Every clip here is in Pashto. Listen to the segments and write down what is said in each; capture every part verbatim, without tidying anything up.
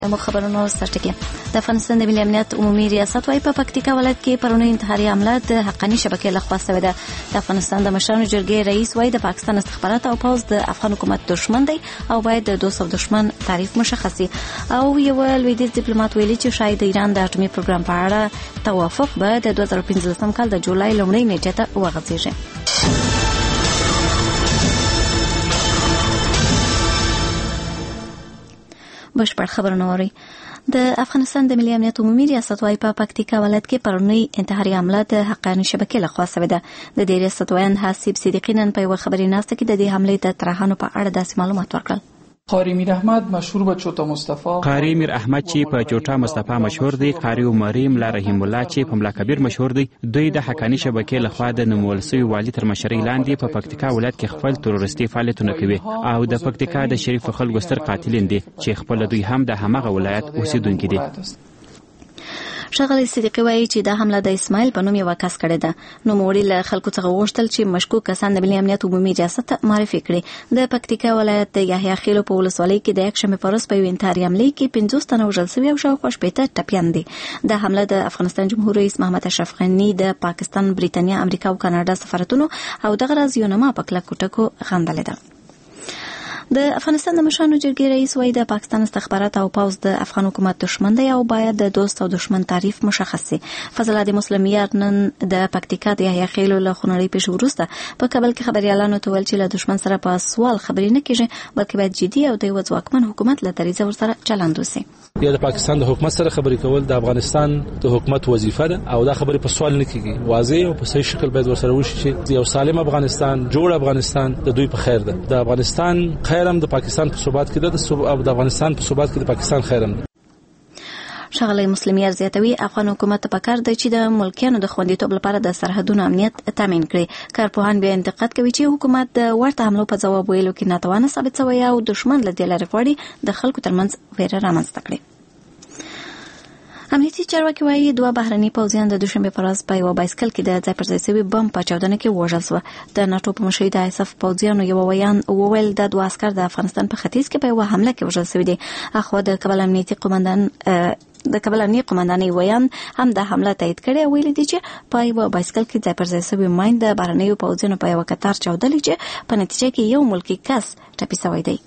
مو خبرونه سرټکی د افغانستان د ملي امنیت عمومي ریاست وايي په پکتیکا ولایت کې پرونی انتحاري حمله د حقاني شبکې لخوا شوې ده. د افغانستان د مشرانو جرګې رئیس وايي د پاکستان استخبارات او پوز د افغان حکومت دشمن دی او باید د دوست او دشمن تعریف مشخص شي. او یو لویدیځ ډیپلوماټ ویلي چې شاید د ایران د اټومي پروګرام په اړه توافق به د دوه زره پنځلسم کال د جولای لومړۍ نیټې ته وغځېږي. بشپړ خبرونه اوري. د افغانستان د ملي امنیت عمومي ریاست وايي په پکتیکا ولایت کې پرونی انتحاري حمله د حقاني شبکې لخوا شوې ده. د دې ریاست وایي حسیب صدیقی نن په یو خبري ناسته کې د دې حملې د طرحانو په اړه داسې معلومات ورکړل. قاری میر احمد مشهور به چوتا مصطفی قاری میر احمد چې په چوتا مصطفی مشهور دی، قاری عمری ملا رحیم الله چې په ملا کبیر مشهور دی، دوی د حقاني شبکې لخوا د نومولسوي والي تر مشرۍ لاندې په پکتیکا ولایت کې خپل تروریستي فعالیتونه کوي او د پکتیکا د شریف خلکو ستر قاتلین دي چې خپل دوی هم د همغه ولایت اوسیدونکي دي. ښاغلی صدیقی وایي چې دا حمله د اسماعیل په نوم یو کس کړې ده. نو موړي له خلکو څخه غوښتل چې مشکوک کسان د ملي امنیت عمومي ریاست معرفي کړي. د پکتیکا ولایت د یحیی خیلو په ولسوالۍ کې د یکشنبې په ورځ په یو انتحاري حملې کې پنځوس تنه وژل شوي او شاوخوا شپېته ټپیان دي. دا حمله د افغانستان جمهور رئیس محمد اشرف غني د پاکستان، بریتانیا، امریکا او کاناډا سفارتونو او دغه راز یو نامه په کلکو ټکو غندلې ده. د افغانستان د مشرانو جرګې رئیس وايي د پاکستان استخبارات او پوز د افغان حکومت دشمن دی او باید د دوست او دشمن تعریف مشخص شي. فضل عادي مسلمیار نن د پکتیکا د یحیی خیلو له خونړۍ پیښې وروسته په کابل کې خبريالانو ته ویل چې له دشمن سره په سوال خبرې نه کیږي بلکې باید جدي او د یو ځواکمن حکومت له طریقې ورسره چلند وشي. یا د پاکستان د حکومت سره خبرې کول د افغانستان د حکومت وظیفه ده او دا خبرې په سوال نه کیږي، واضح او په صحیح شکل باید ورسره وشي چې یو سالم افغانستان، جوړ افغانستان د دوی په خیر ده. د افغانستان خیرم د پاکستان په ثبات کې ده او د افغانستان په ثبات کې د پاکستان خیرم ده. ښاغلی مسلمیار زیاتوي افغان حکومت ته پکار دی چې د ملکیانو د خوندیتوب لپاره د سرحدونو امنیت تامین کړي. کارپوهان بیا انتقاد کوي چې حکومت د ورته حملو په ځواب ویلو کې ناتوانه ثابت شوی او دشمن له دې لارې غواړي د خلکو ترمنځ ویره رامنځته کړي. امنیتي چارواکي وايي دوه بهرني پوځیان د دوشنبې په ورځ په یو بایسکل کې د ځای پر ځای شوي بم په چاودنه کې وژل شوه. د ناټو په مشرۍ د ایساف پوځیانو یو ویان وویل د دوه عسکر د افغانستان په ختیځ کې په یو حمله کې وژل شوي دي. اخوا د کابل امنیتي قومندان د کابل امنیتي قومندانۍ ویان هم د حمله تایید کړي او ویلي دي چې په یو بایسکل کې ځای پر ځای شوي ماین د بهرنیو پوځیانو په یو کتار چاودلې چې په نتیجه کې یو ملکي کس ټپي شوی دی.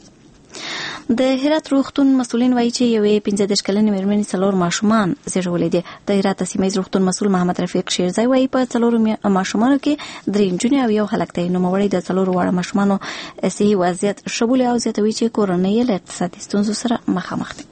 د هرات روغتون مسؤلین وایي چې یوې پنځه دېرش کلنې مېرمنې څلور ماشومان زېږولي دي. د هرات سیمه ییز روغتون مسؤل محمد رفیق شیرزی وایي په څلورو ماشومانو کې درې نجونې او یو هلک دی. نوموړی د څلورو واړه ماشومانو صحي وضعیت ښه بولي او زیاتوي چې کورنۍ یې له اقتصادي ستونزو سره مخامخ دي.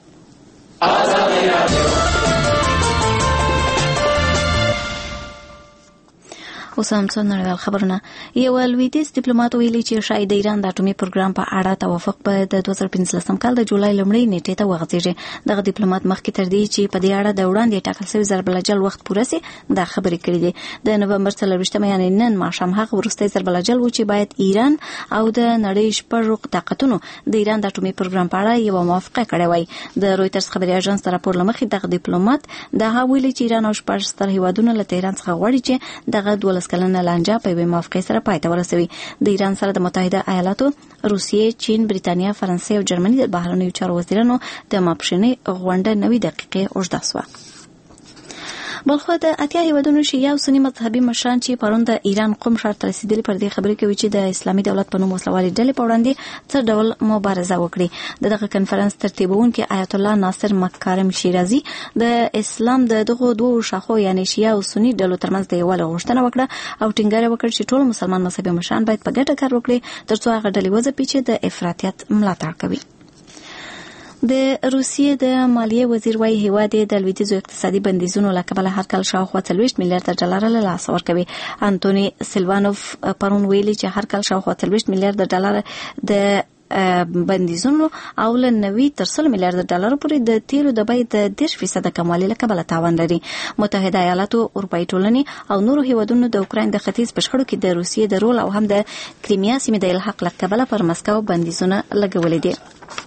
اوس هم څو نړیوال خبرونه. یو لویدیځ ډیپلوماټ ویلي چې شاید د ایران د اټومي پروګرام په اړه توافق به د دوه زره پنځلسم کال د جولای لومړۍ نیټې ته وغځېږي. دغه ډیپلوماټ مخکې تر دې چې په دې اړه د وړاندې ټاکل شوي ضرب الاجل وخت پوره شي دا خبرې کړې دي. د نومبر څلرویشتمه یعنې نن ماښام هغه وروستی ضرب الاجل و چې باید ایران او د نړۍ شپږو طاقتونو د ایران د اټومي پروګرام په اړه یوه موافقه کړې وای. د رویټرز خبري اژانس د راپور له مخې دغه ډیپلوماټ دا ویلي چې ایران او شپږ ستر هیوادونه له تهران څخه غواړي چې دغه دولس کلنه لانجه په یوې موافقې سره پای ته ورسوي. د ایران سره د متحده ایالاتو، روسیې، چین، بریتانیا، فرانسې او جرمني د بهرنیو چارو وزیرانو د ماپښینۍ غونډه نوي دقیقې اوږده شوه. بلخو د اتیا هیوادونو شیعه او سني مذهبي مشران چې پرون د ایران قم ښار ته رسېدلي پر دې خبرې کوي چې د اسلامي دولت په نوم وسلوالې ډلې په وړاندې څه ډول مبارزه وکړي. د دغه کنفرانس ترتیبونکي آیت الله ناصر مکارم شیرازي د اسلام د دغو دوو شاخو یعنې شیعه او سني ډلو ترمنځ د یووالي غوښتنه وکړه او ټینګار وکړ چې ټول مسلمان مذهبي مشران باید په ګډه کار وکړي ترڅو هغه ډلې وځپي چې د افراطیت ملاتړ کوي. د روسیې د مالیې وزیر وايي هیواد د لویدیځو اقتصادي بندیزونو له کبله هر کال شاوخوا څلوېښت میلیارډ ډالر له لاسه ورکوي. انټوني سیلوانوف پرون ویلي چې هر کال شاوخوا څلوېښت میلیارډ ډالر د بندیزونو او له نوي تر سل میلیارډ ډالر پورې د تیلو د بیې د دېرش فیصده کموالي له کبله تاوان لري. متحده ایالاتو، اروپایي ټولنې او نورو هیوادونو د اوکراین د ختیځ په شخړو کې د روسیې د رول او هم د کریمیا سیمې د الحاق له کبله پر مسکو بندیزونه لګولي دي.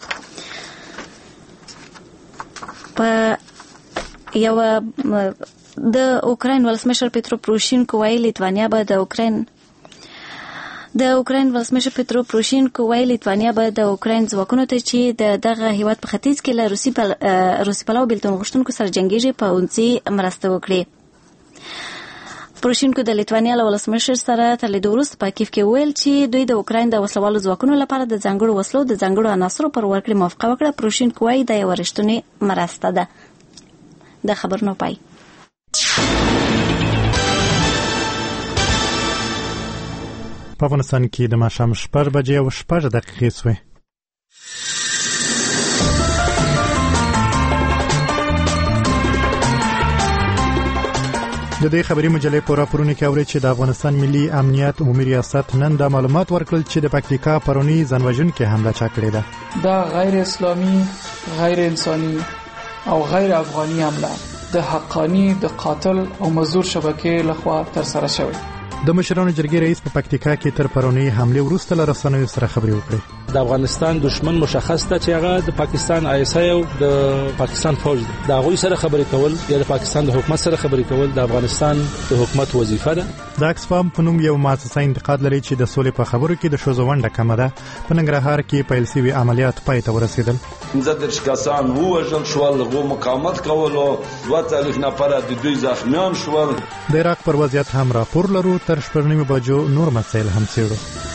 په یو د اوکراین ولسمشر پیترو پروشینکو وایي لیتوانیا به د اوکراین د اوکراین ولسمشر پترو پروشینکو ویلي لیتوانیا به د اوکراین ځواکونو ته چې د دغه هیواد په ختیځ کې له روسي پل... روسي پلوه بیلتون غوښتونکو سره جنګیږي په اونسي مرسته وکړي. پروشینکو د لیتوانیا له ولسمشر سره تر لیدو وروسته په کیف کې ویل چې دوی د اوکراین د وسلوالو ځواکونو لپاره د ځانګړو وسلو د ځانګړو عناصرو پر ورکړې موافقه وکړه. پروشینکو وایي دا یوه رښتونې مرسته ده. د خبرونو پای. په افغانستان کې د ماښام شپږ بجې او شپږ دقیقې شوې. د دې خبري مجلې په راپورونو کې اوري چې د افغانستان ملي امنیت عمومي ریاست نن د معلومات ورکړل چې د پکتیکا پرونی ځانوژونکې حمله چا کړې ده. دا غیر اسلامي، غیر انساني او غیر افغاني حمله د حقانی د قاتل او مزدور شبکې لخوا تر سره شوې. د مشرانو جرګې رئیس په پکتیکا کې تر پرونی حمله وروسته له رسنیو سره خبرې وکړې. د افغانستان دشمن مشخص ده چې هغه د پاکستان آی اس آی او د پاکستان فوج ده. دا غوي سره خبرې کول یا د پاکستان د حکومت سره خبرې کول د افغانستان د حکومت وظیفه ده. د اکسفام په نوم یو مؤسسه انتقاد لري چې د سولې په خبرو کې د شوزونډه کمه ده. په ننګرهار کې پیل شوي عملیات پای ته ورسېدل. پنځه کسان ووژل شول، غو مقاومت کولو، دوه څلوېښت نفره د دوی زخمیان شول. د عراق پر وضعیت هم راپور لرو. تر شپږ نیمې بجو نور مسایل هم څېړو.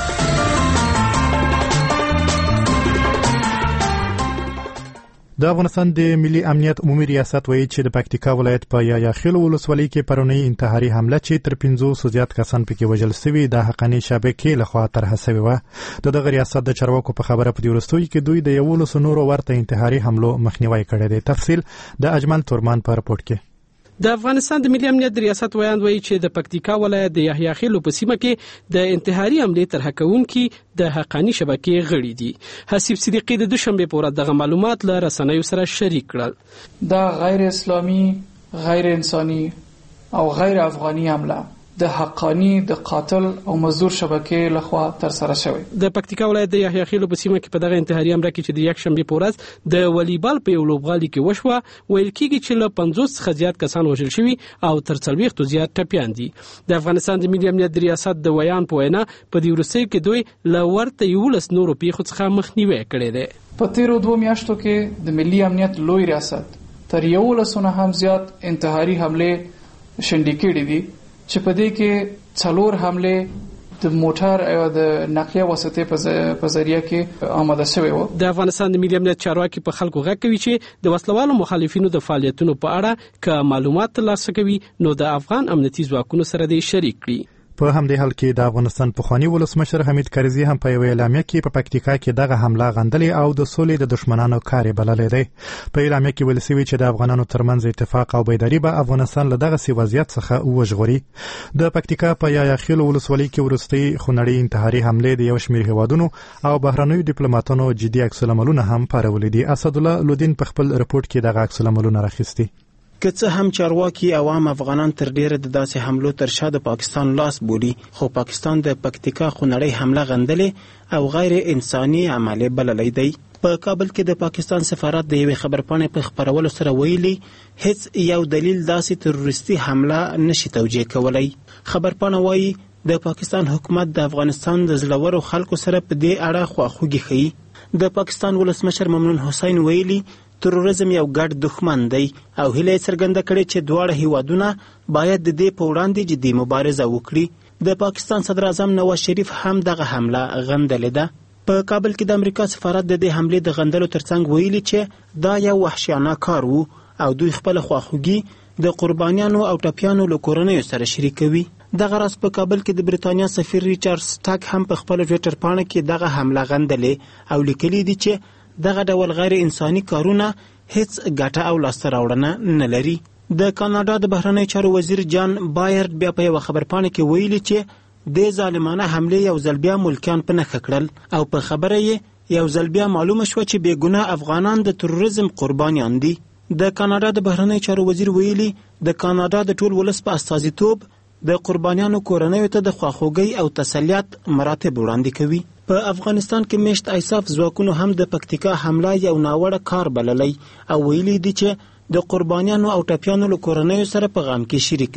د افغانستان د ملي امنیت عمومي ریاست وایي چې د پکتیکا ولایت په یایا خیل ولسوالۍ کې پرونی انتحاري حمله چې تر پنځوسو زیات کسان پکې وژل شوي د حقاني شبکې لخوا طرحه شوې وه. د دغه ریاست د چارواکو په خبره په دې وروستیو کې دوی د یولسو نورو ورته انتحاري حملو مخنیوی کړی دی. تفصیل د اجمل تورمان په رپورټ کې. د افغانستان د ملي امنیت ریاست ویاند وایي چې د پکتیکا ولایت د یحیی خیل په سیمه کې د انتحاري حملې طرحه کوونکي د حقاني شبکې غړي دي. حسیب صدیقی د دوشنبه په ورځ دغه معلومات له رسنیو سره شریک کړل. دا غیر اسلامي، غیر انساني او غیر افغاني حمله د حقانی د قاتل او مزدور شبکې لخوا تر سره شوې. د پکتیکا ولایت د یحیی خیل په سیمه کې په دغه انتحاري حمله کې چې د یک شنبه په ورځ د والیبال په یو لوبغالي کې وشوه، ویل کېږي چې له پنځوس څخه زیات کسان وژل شوي او تر څلوېښتو زیات ټپیان دي. د افغانستان د ملي امنیت ریاست د ویان په وینا په دې وروستیو کې دوی له ورته یولس نورو پیښو څخه مخنیوی کړی دی. په تیرو دوه میاشتو کې د ملي امنیت لوی ریاست تر یولسو نه هم زیات انتحاري حملې شنډې کړې دي چې په دې کې څلور حملې د موټر او د نقلیه وسیلې په ذریعہ کې آماده شوی و. د افغانستان د ملي امنیت چارواکي په خلکو غږ کوي چې د وسلوالو مخالفینو د فعالیتونو په اړه که معلومات ترلاسه کوي نو د افغان امنیتي ځواکونو سره دې شریک کړي. په همدې حال کې د افغانستان پخوانی ولسمشر حمید کرزي هم په یو اعلامیه کې په پکتیکا کې دغه حمله غندلې او د سولې د دشمنانو کار بللې دی. په اعلامیه کې ویل شوی چې د افغانانو ترمنځ اتفاق او بیداری به افغانستان له دغه سی وضعیت څخه وژغوري. د پکتیکا په یایا خیل ولسوالۍ کې ورستي خونړۍ انتحاري حمله د یو شمېر هیوادونو او بهرنیو ډیپلوماټانو جدي عکس العملونه هم پارولې دي. اسد الله لودین په خپل رپورټ کې دغه عکس العملونه راخستي. که څه هم چارواکي عوام افغانان تر ډیره د داسې حملو تر شا د پاکستان لاس بولي، خو پاکستان د پکتیکا خونړۍ حمله غندلې او غیر انساني عمل بللی دی. په کابل کې د پاکستان سفارت د یوې خبرپاڼې په خپرولو سره ویلي هیڅ یو دلیل داسې تروریستي حمله نشي توجیه کولی. خبرپاڼه وایي د پاکستان حکومت د افغانستان د زړورو خلکو سره په دې اړه خواخوږي ښيي. د پاکستان ولسمشر ممنون حسین ویلي تروریزم یو ګډ دښمن دی او هیله یې څرګنده کړې چې دواړه هیوادونه باید د دې په وړاندې جدي مبارزه وکړي. د پاکستان صدر اعظم نواز شریف هم دغه حمله غندلې ده. په کابل کې د امریکا سفارت د دې حملې د غندلو ترڅنګ ویلي چې دا یو وحشیانه کار وو او دوی خپل خواخوږي د قربانیانو او ټپیانو له کورنیو سره شریکوي. دغه راز په کابل کې د بریتانیا سفیر ریچارډ سټاک هم په خپل ټویټر پاڼه کې دغه حمله غندلې او لیکلي دي چې دغه ډول غیر انساني کارونه هیڅ ګټه او لاسته راوړنه نه لري. د کاناډا د بهرنی چارو وزیر جان بایرد بیا په یو خبرپاڼه کې ویلي چې د ظالمانه حملې یو ځل بیا ملکیان په نښه کړل او په خبره یې یو ځل بیا معلومه شوه چې بېګناه افغانان د تروریزم قربانیان دي. د کاناډا د بهرنی چارو وزیر ویلي د کاناډا د ټول ولس په استازیتوب د قربانیانو کورنیو ته د خواخوږۍ او تسلیت مراتب وړاندې کوي. په افغانستان کې میشت ایساف ځواکونو هم د پکتیکا حمله یو ناوړه کار بللی او ویلي دي چې د قربانیانو او ټپیانو له کورنیو سره په غم کې شریک دي.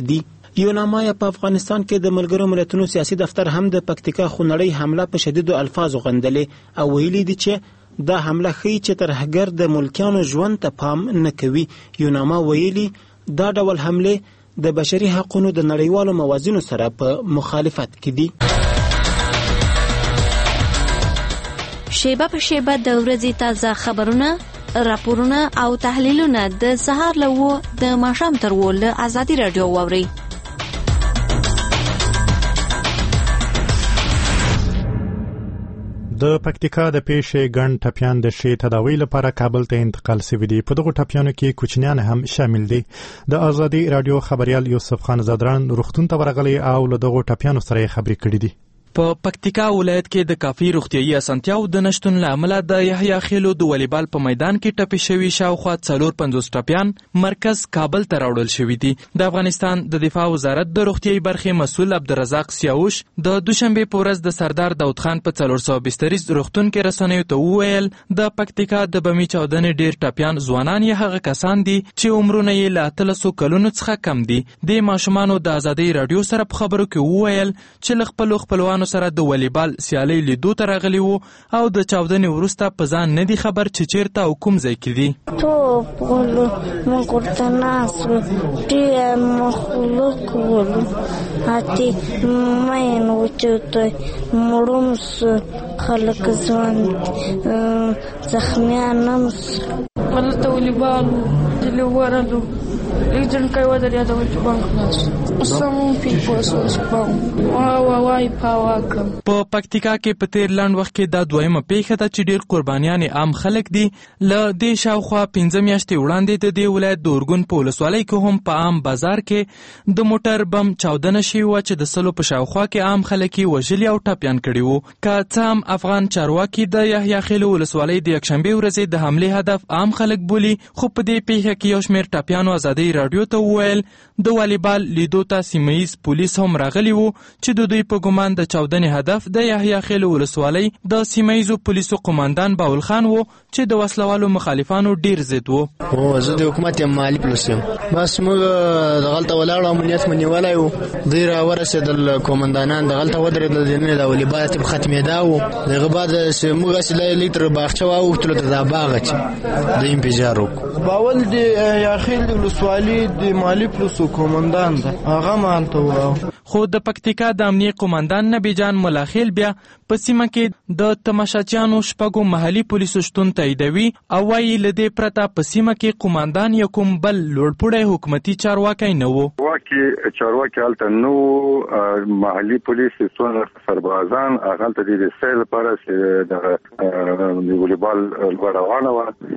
یوناما په افغانستان کې د ملګرو ملتونو سیاسي دفتر هم د پکتیکا خونړۍ حمله په شدیدو الفاظو غندلې او ویلي دي چې دا حمله ښیي چې ترهګر د ملکیانو ژوند ته پام نه کوي. یوناما ویلي دا ډول حملې د بشري حقوقو د نړیوالو موازینو سره په مخالفت کې دي. شیبه په شیبه د ورځې تازه خبرونه، راپورونه او تحلیلونه د سهار له و د ماښام تر و له ازادي رادیو واورئ. د پکتیکا د پیښې ګڼ ټپیان د شي تداوی لپاره کابل ته انتقال شوي دي. په دغو ټپیانو کې کوچنیان هم شامل دي. د ازادي رادیو خبريال یوسف خان زادران روغتون ته ورغلی او له دغو ټپیانو سره خبرې کړې دي. په پکتیکا ولایت کې د کافي روغتیايي اسانتیاو د نشتون له امله د یحیی خیلو د والیبال په میدان کې ټپي شوي شاوخوا څلور پنځوس ټپیان مرکز کابل ته راوړل شوي دي. د افغانستان د دفاع وزارت د روغتیايي برخې مسؤل عبدالرزاق سیاوش د دوشنبه په ورځ د سردار داود خان په څلور سوه بستریز روغتون کې رسنیو ته وویل د پکتیکا د بمی چاودنې ډیر ټپیان ځوانان یا هغه کسان دي چې عمرونه یې له اتلسو کلونو څخه کم دي. د ماشومانو د ازادي رادیو سره په خبرو کې وویل چې له خپلو خپلوانو سره د والیبال سیالۍ لیدو ته راغلي وو او د چاودنې وروسته په ځان نه دي خبر چې چیرته او کوم ځای کې دي. توپ ولو موږ ورته ناست وو، ډېر مخلوق ولو، هاتې مین وچوتی، مړوم سو، خلک ځوان زخمیان هم سو. هلته والیبال دلې ورلو Agent kai wada da wata bank some people so spam وا وای پاواکم. په پکتیکا کې په تیر لاند وخت کې دا دویمه پیښه ده چې ډیر قربانیان عام خلک دي. له دې شاوخوا پنځه میاشتې وړاندې د دې ولایت د اورګون په ولسوالۍ کې هم په عام بازار کې د موټر بم چاودنه شوې وه چې د سلو په شاوخوا کې عام خلک یې وژلي او ټپیان کړي وو. که څه هم افغان چارواکي د یحیی خیلو ولسوالۍ د یکشنبې ورځې د حملې هدف عام خلک بولي، خو په دې پیښه کې یو شمېر ټپیانو ازادي رادیو ته وویل د والیبال لیدو ته سیمهیز پولیس هم راغلي وو چې د دوی په ګمان د چاودنې هدف د یحیی خیلو ولسوالۍ د سیمهیزو پولیسو قماندان باول خان وو چې د وسلوالو مخالفانو ډیر ضد وو. او زه د حکومت یم مالی پولیس یم، بس موږ دغلته ولاړو امنیت مو نیولی وو، دوی راورسېدل قماندانان دغلته ودرېدل، د نه د والیبال تیم ختمېدا وو. دغه بعد چې موږ هسې لږ تر باغچه واوښتلو ته دا باغ چې د انفجار وکړو. باول د یحیی خیل ولسوالۍ د مالی پولیسو قماندان ده، هغه ما هلته وو. خو د پکتیکا د امنیه قماندان نبی جان ملاخیل بیا په سیمه کې د تماشاچیانو شپږو محلي پولیسو شتون تاییدوي او وایي له دې پرته په سیمه کې قماندان یا کوم بل لوړپوړی حکومتي چارواکی نه و. واکي چارواکي هلته نه و، محلي پولیس څونه سربازان هلته د سیل لپاره چې د والیبال لوبه روانه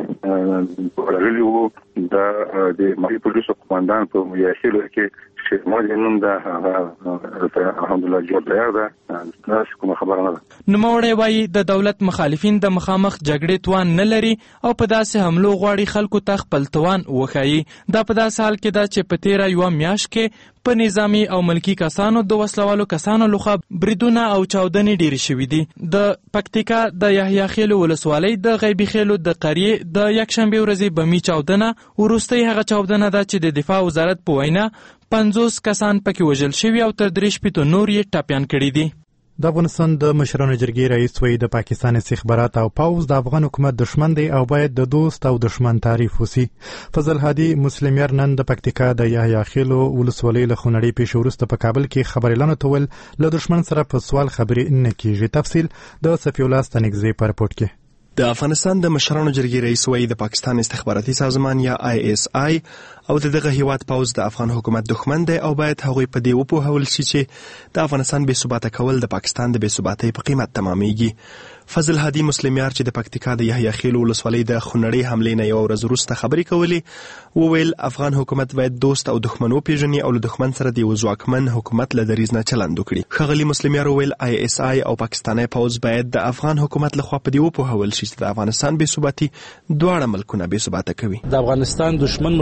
وه راغلي وو. د محلي پولیسو قماندان په یحیی خیلو کې شیرمال نوم ده، الحمدلله جوړ تیار ده، داسې کومه خبره نه ده. نوموړی وایي د دولت مخالفین د مخامخ جګړې توان نه لري او په داسې حملو غواړي خلکو ته خپل توان وښایي. دا په داسې حال کې ده چې په تیره یوه میاشت کې په نظامي او ملکي کسانو د وسلوالو کسانو لخوا بریدونه او چاودنې ډېرې شوي دي. د پکتیکا د یحیی خیلو ولسوالۍ د غیبي خیلو د قریې د یکشنبې ورځې بمي چاودنه وروستۍ هغه چاودنه ده چې د دفاع وزارت په وینا پنځوس کسان پکې وژل شوي او تر درې شپېتو نور یې ټپیان کړي دي. د افغانستان د مشرانو جرګې رئیس وایي د پاکستان استخبارات او پوځ د افغان حکومت دشمن دی او باید د دوست او دشمن تعریف وسی. فضل هادي مسلمیر نن د پکتیکا د یحیی خیلو ولسوالۍ له خونړۍ پیښې وروسته په کابل کې خبري اعلان تول له دشمن سره په سوال خبرې نه کیږي. تفصیل د صفی الله ستنګزی پر رپورت کې. د افغانستان د مشرانو جرګې رئیس وایي د پاکستان استخباراتي سازمان یا آی اس آی او د دغه هیواد پوځ د افغان حکومت دښمن دی او باید هغوی په دې وپوهول شي چې د افغانستان بې ثباته کول د پاکستان د بې ثباتۍ په قیمت تمامیږي. فضل هادي مسلمیار چې د پکتیکا د یحیی خیلو ولسوالۍ د خونړۍ حملې نه یوه ورځ وروسته خبرې کولې وویل افغان حکومت باید دوست او دښمن وپېژني او له دښمن سره د یو ځواکمن حکومت له دریځ نه چلند وکړي. ښاغلي مسلمیار وویل آی اس آی او پاکستانی پوځ باید د افغان حکومت لخوا په دې وپوهول شي چې د افغانستان بې ثباتي دواړه ملکونه بې ثباته کوي. د افغانستان دښمن مشخص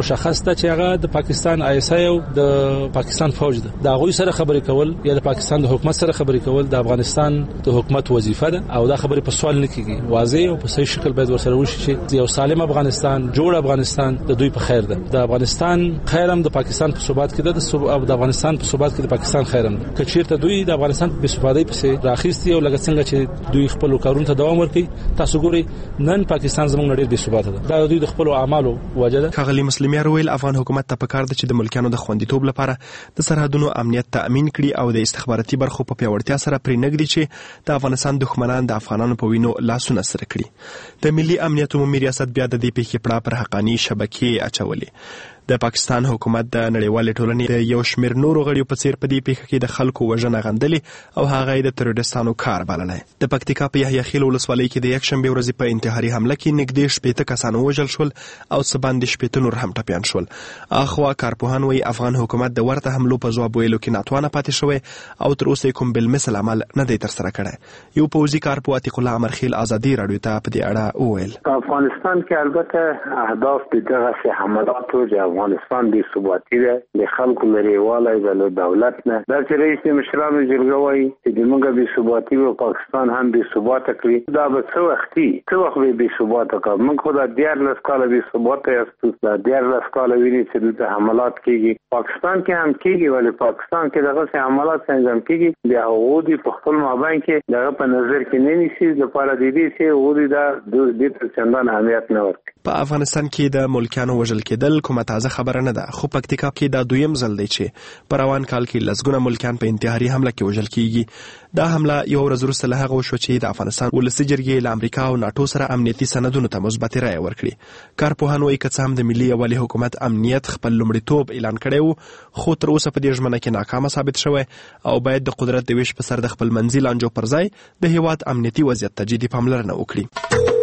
دا چې هغه د پاکستان آی اس آی او د پاکستان فوج ده دا غوي سره خبرې کول یا د پاکستان د حکومت سره خبرې کول د افغانستان د حکومت وظیفه ده او دا خبرې په سوال نه کیږي واضح او په صحیح شکل باید ورسره وشي چې یو سالم افغانستان جوړ افغانستان د دوی په خیر ده د افغانستان خیرم د پاکستان په ثبات کې ده د افغانستان په ثبات کې د پاکستان خیرم ده کچیرته دوی د افغانستان په ثباتۍ پسې راخیستي او لکه څنګه چې دوی خپل کارونو ته دوام ورکړي تاسو ګوري نن پاکستان زموږ نړۍ د ثبات ده دا دوی د خپل اعمالو وجه ده. ښاغلي مسلمي ویل افغان حکومت ته پکار ده چې د ملکیانو د خوندیتوب لپاره د سرحدونو امنیت تأمین کړي او د استخباراتي برخو په پیاوړتیا سره پرې نږدي چې د افغانستان دښمنان د افغانانو په وینو لاسونه سره کړي. د ملي امنیت عمومي ریاست بیا د دې پیښې پړه پر حقاني شبکې اچولې. د پاکستان حکومت د نړیوالې ټولنې د یو شمېر نورو غړیو په څیر په دې پیښه کې د خلکو وژنه غندلې او هغه یې د تروریستانو کار بللی. د پکتیکا په یحیی خیل ولسوالۍ کې د یکشنبې ورځې په انتحاري حمله کې نږدې شپېته کسان ووژل شول او څه باندې شپېته نور هم ټپیان شول. اخوا کارپوهان وایي افغان حکومت د ورته حملو په ځواب ویلو کې ناتوانه پاتې شوی او تر اوسه کوم بالمثل عمل نه دی ترسره کړی. یو پوځي کارپوه عتیق الله امرخیل ازادي راډیو ته په دې اړه وویل په افغانستان کې البته اهداف د دغه حملاتو د افغانستان د ثباتي ده د خلکو لريواله د دولت نه دا چې رئیس مشرانو جرګه وایي چې موږ به ثباتي او پاکستان هم به ثبات کړی دا به څه وختي څه وخت به ثبات کړو موږ خو دا ډیر لس کال به ثبات یاستو دا ډیر لس کال ویني چې د حملات کیږي پاکستان کې هم کیږي ولی پاکستان کې دغه حملات انجام کیږي د هغوی په خپل مابین کې دغه په نظر کې نه نیسي لپاره د دې چې هغوی دا د دې تر چندان اهمیت نه ورکړي. په افغانستان کې د ملکیانو وژل کېدل کومه تازه خبره نه ده خو پکتیکا کې دا دویم ځل دی چې په روان کال کې لسګونه ملکیان په انتحاري حمله کې وژل کیږي. دا حمله یو ورځ وروسته له هغه وشوه چې د افغانستان ولسي جرګې له امریکا او ناټو سره امنیتي سندونو ته مثبت رایه ورکړي. کارپوهان وایي که څه هم د ملي یووالي حکومت امنیت خپل لومړیتوب اعلان کړی و خو تر اوسه په دې ژمنه کې ناکامه ثابت شوی او باید د قدرت د ویش په سر د خپل منځي لانجو پر ځای د هیواد امنیتي وضعیت ته جدي پاملرنه وکړي.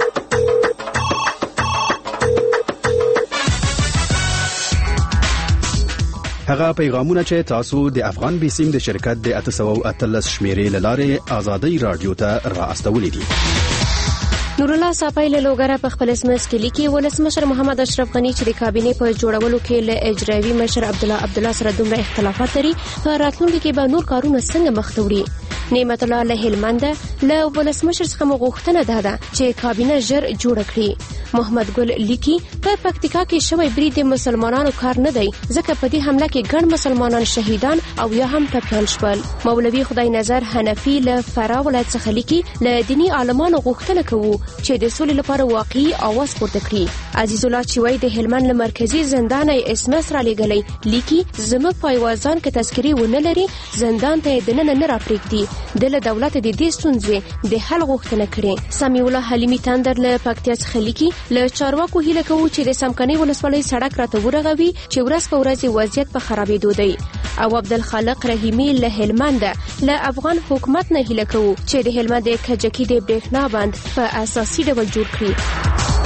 هغه پیغامونه چې تاسو د افغان بیسیم د شرکت د اته سوه اتلس شمیرې له لارې ازادي رادیو ته را استولې دي. نور الله صافی له لوګره په خپل اسمس کې لیکي ولسمشر محمد اشرف غنی چې د کابینې په جوړولو کې له اجرایي مشر عبد الله عبد الله سره دومره اختلافات لري په راتلونکي کې به نور کارونه څنګه مخ ته وړي. نعمت الله له هلمند له ولسمشر څخه مغوښتنه ده ده چې کابینه ژر جوړ کړي. محمد ګل لیکي په پکتیکا کې شوی برید د مسلمانانو کار نه دی ځکه په دې حمله کې ګڼ مسلمانان شهیدان او یا هم ټپیان شول. مولوي خدای نظر حنفي له فرا ولایت څخه لیکي له دینی عالمانو غوښتنه کوو چې د سولې لپاره واقعي اواز پورته کړي. عزیز الله چوي د هلمند له مرکزی زندان اس ام اس را لګلې لیکي زموږ په ایوازان کې تذکری ونه لري زندان ته د نن نه را پریږدي د دولت د دې ستونزې د حل غوښتنه کړي. سمي الله حلیمی تندر له پکتیا څخه لیکي له چارواکو هیله کوو چې د سمکني ولسوالۍ سړک راته ورغوي چې ورځ په ورځ وضعیت په خرابېدو دی. او عبدالخالق رحیمی له هلمند له افغان حکومت نه هیله کوو چې د هلمند د کجکی د برېښنا بند په اساسي ډول جوړ کړي.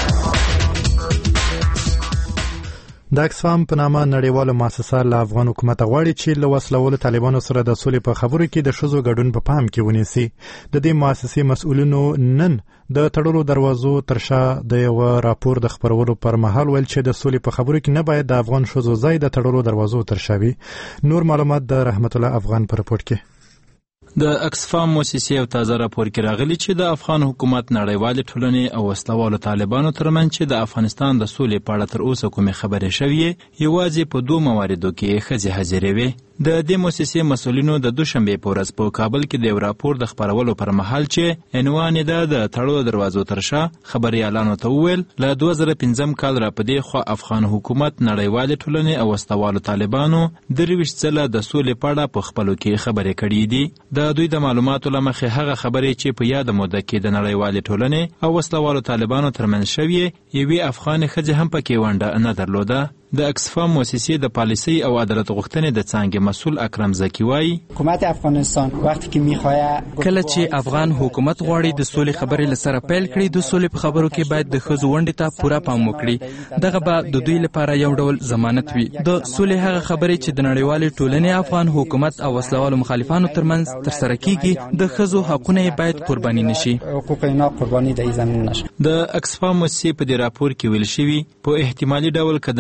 د اکسفام په نامه نړیواله مؤسسه له افغان حکومت غواړي چې له وسلوالو طالبانو سره د سولې په خبرو کې د ښځو ګډون په پام کې ونیسي. د دې مؤسسې مسؤلینو نن د تړلو دروازو تر شا د یو راپور د خبرولو پر مهال ویل چې د سولې په خبرو کې نه باید د افغان ښځو ځای د تړلو دروازو تر شا وي. نور معلومات د رحمت الله افغان په رپورټ کې. د اکسفام موسسې یو تازه راپور کې راغلی چې د افغان حکومت نړیوالې ټولنې او وسلوالو طالبانو ترمنځ چې د افغانستان د سولې په اړه تر اوسه کومې خبرې شوې یوازې په دوه مواردو کې ښځې حاضرې وې. د دې موسسې مسؤلینو د دوشنبې په ورځ په کابل کې د یو راپور د خپرولو پر مهال چې عنوان یې د تړلو دروازو تر شا خبریالانو ته وویل له دوه زره پنځم کال را په دې خوا افغان حکومت نړیوالې ټولنې او وسلوالو طالبانو درویشت ځله د سولې په اړه په خپلو کې خبرې کړې دي. د دوی د معلوماتو له مخې هغه خبرې چې په یاده موده کې د نړیوالې ټولنې او وسلوالو طالبانو ترمنځ شوې یوې افغانې ښځې هم پکې ونډه نه درلوده. د اکسفام موسسې د پالیسي او عدالت غوښتنې د څانګې مسؤل اکرم زکی وایي حکومت افغانستان وقتی که میخواد کله چې افغان حکومت غواړي د سولې خبرې لسره پیل کړي د سولې په خبرو کې باید د ښځو ونډې ته پوره پام وکړي. دغه به د دوی لپاره یو ډول ضمانت وي. د سولې هغه خبرې چې د نړیوالې ټولنې افغان حکومت او وسلوالو مخالفانو ترمنځ ترسره کیږي د ښځو حقونه باید قرباني نشي. حقوق اینا قرباني د زمین نشي. د اکسفام موسسې په دې راپور کې ویل شوی په احتمالي ډول که د نوي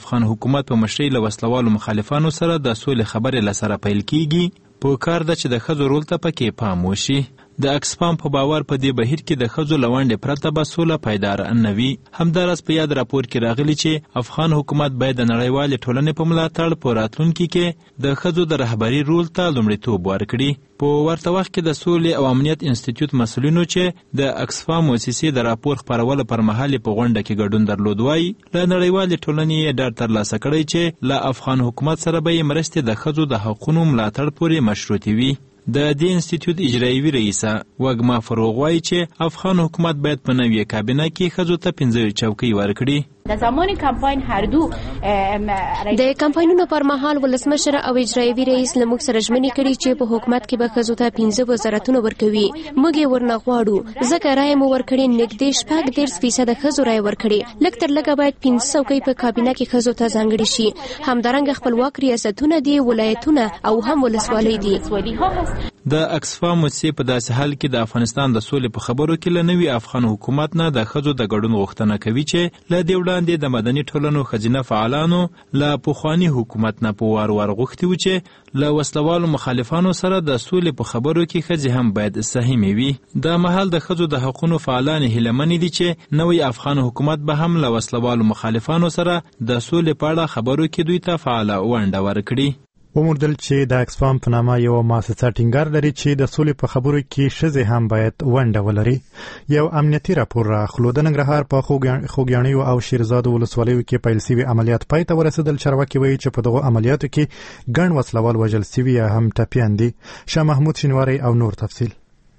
افغان حکومت په مشرۍ له وسلوالو مخالفانو سره د سولې خبرې له سره پیل کیږي، په کار ده چې د ښځو رول ته پکې پام وشي. د اکسفام په باور په دې بهیر کې د ښځو له ونډې پرته به سوله پایداره نه وي. همداراز په یاد راپور کې راغلي چې افغان حکومت باید د نړیوالې ټولنې په ملاتړ په راتلونکي کې د ښځو د رهبري رول ته لومړیتوب ورکړي. په ورته وخت کې د سولې او امنیت انسټیټیوټ مسؤلینو چې د اکسفام مؤسسې د راپور خپرولو پر مهال په غونډه کې ګډون درلود وایي له نړیوالې ټولنې ډاډ ترلاسه کړی چې له افغان حکومت سره به یې مرستې د ښځو د حقونو ملاتړ پورې مشروطې وي. د دې انسټیټیوټ اجرایوي رئیسه وږمه فروغ وایي چې افغان حکومت باید په نوې کابینه کې ښځو ته پنځه چوکۍ ورکړي. در زمان کمپاین هر دو د کمپاینونو پر مهال ولسمشر او اجرایوي رئیس له موږ سره ژمنې کړي چې په حکومت کې به ښځو ته پنځه وزارتونه ورکوي. موږ یې ورنه غواړو ځکه رایه مو ورکړې نږدې شپږ دېرش فیصده ښځو رایه ورکړې. لږ تر لږه باید پنځه څوکۍ په کابینه کې ښځو ته ځانګړې شي. همدارنګه خپلواک ریاستونه دي، ولایتونه او هم ولسوالۍ دي. د اکسفام مؤسسې په داسې حال کې د افغانستان د سولې په خبرو کې له نوي افغان حکومت نه د ښځو د ګډون غوښتنه کوي چې له دې وړاندې د مدني ټولنو ښځینه فعالانو له پخواني حکومت نه په وار وار غوښتي وو چې له وسلوالو مخالفانو سره د سولې په خبرو کې ښځې هم باید سهیمې وي. دا مهال د ښځو د حقونو فعالان هیلهمنې دي چې نوی افغان حکومت به هم له وسلوالو مخالفانو سره د سولې په اړه خبرو کې دوی ته فعاله ونډه ورکړي. وموندل چې د اکسفام په نامه یو مؤسسه ټینګار لري چې د سولې په خبرو کې ښځې هم باید ونډه ولري. یو امنیتي راپور راخلو د ننګرهار په خوږیاڼیو او شیرزادو ولسوالیو کې پیل سوي عملیات پای ته ورسېدل. چارواکي وایي چې په دغو عملیاتو کې ګڼ وسلوال وژل سوي یا هم ټپیان دي. شاه محمود شینواری او نور تفصیل.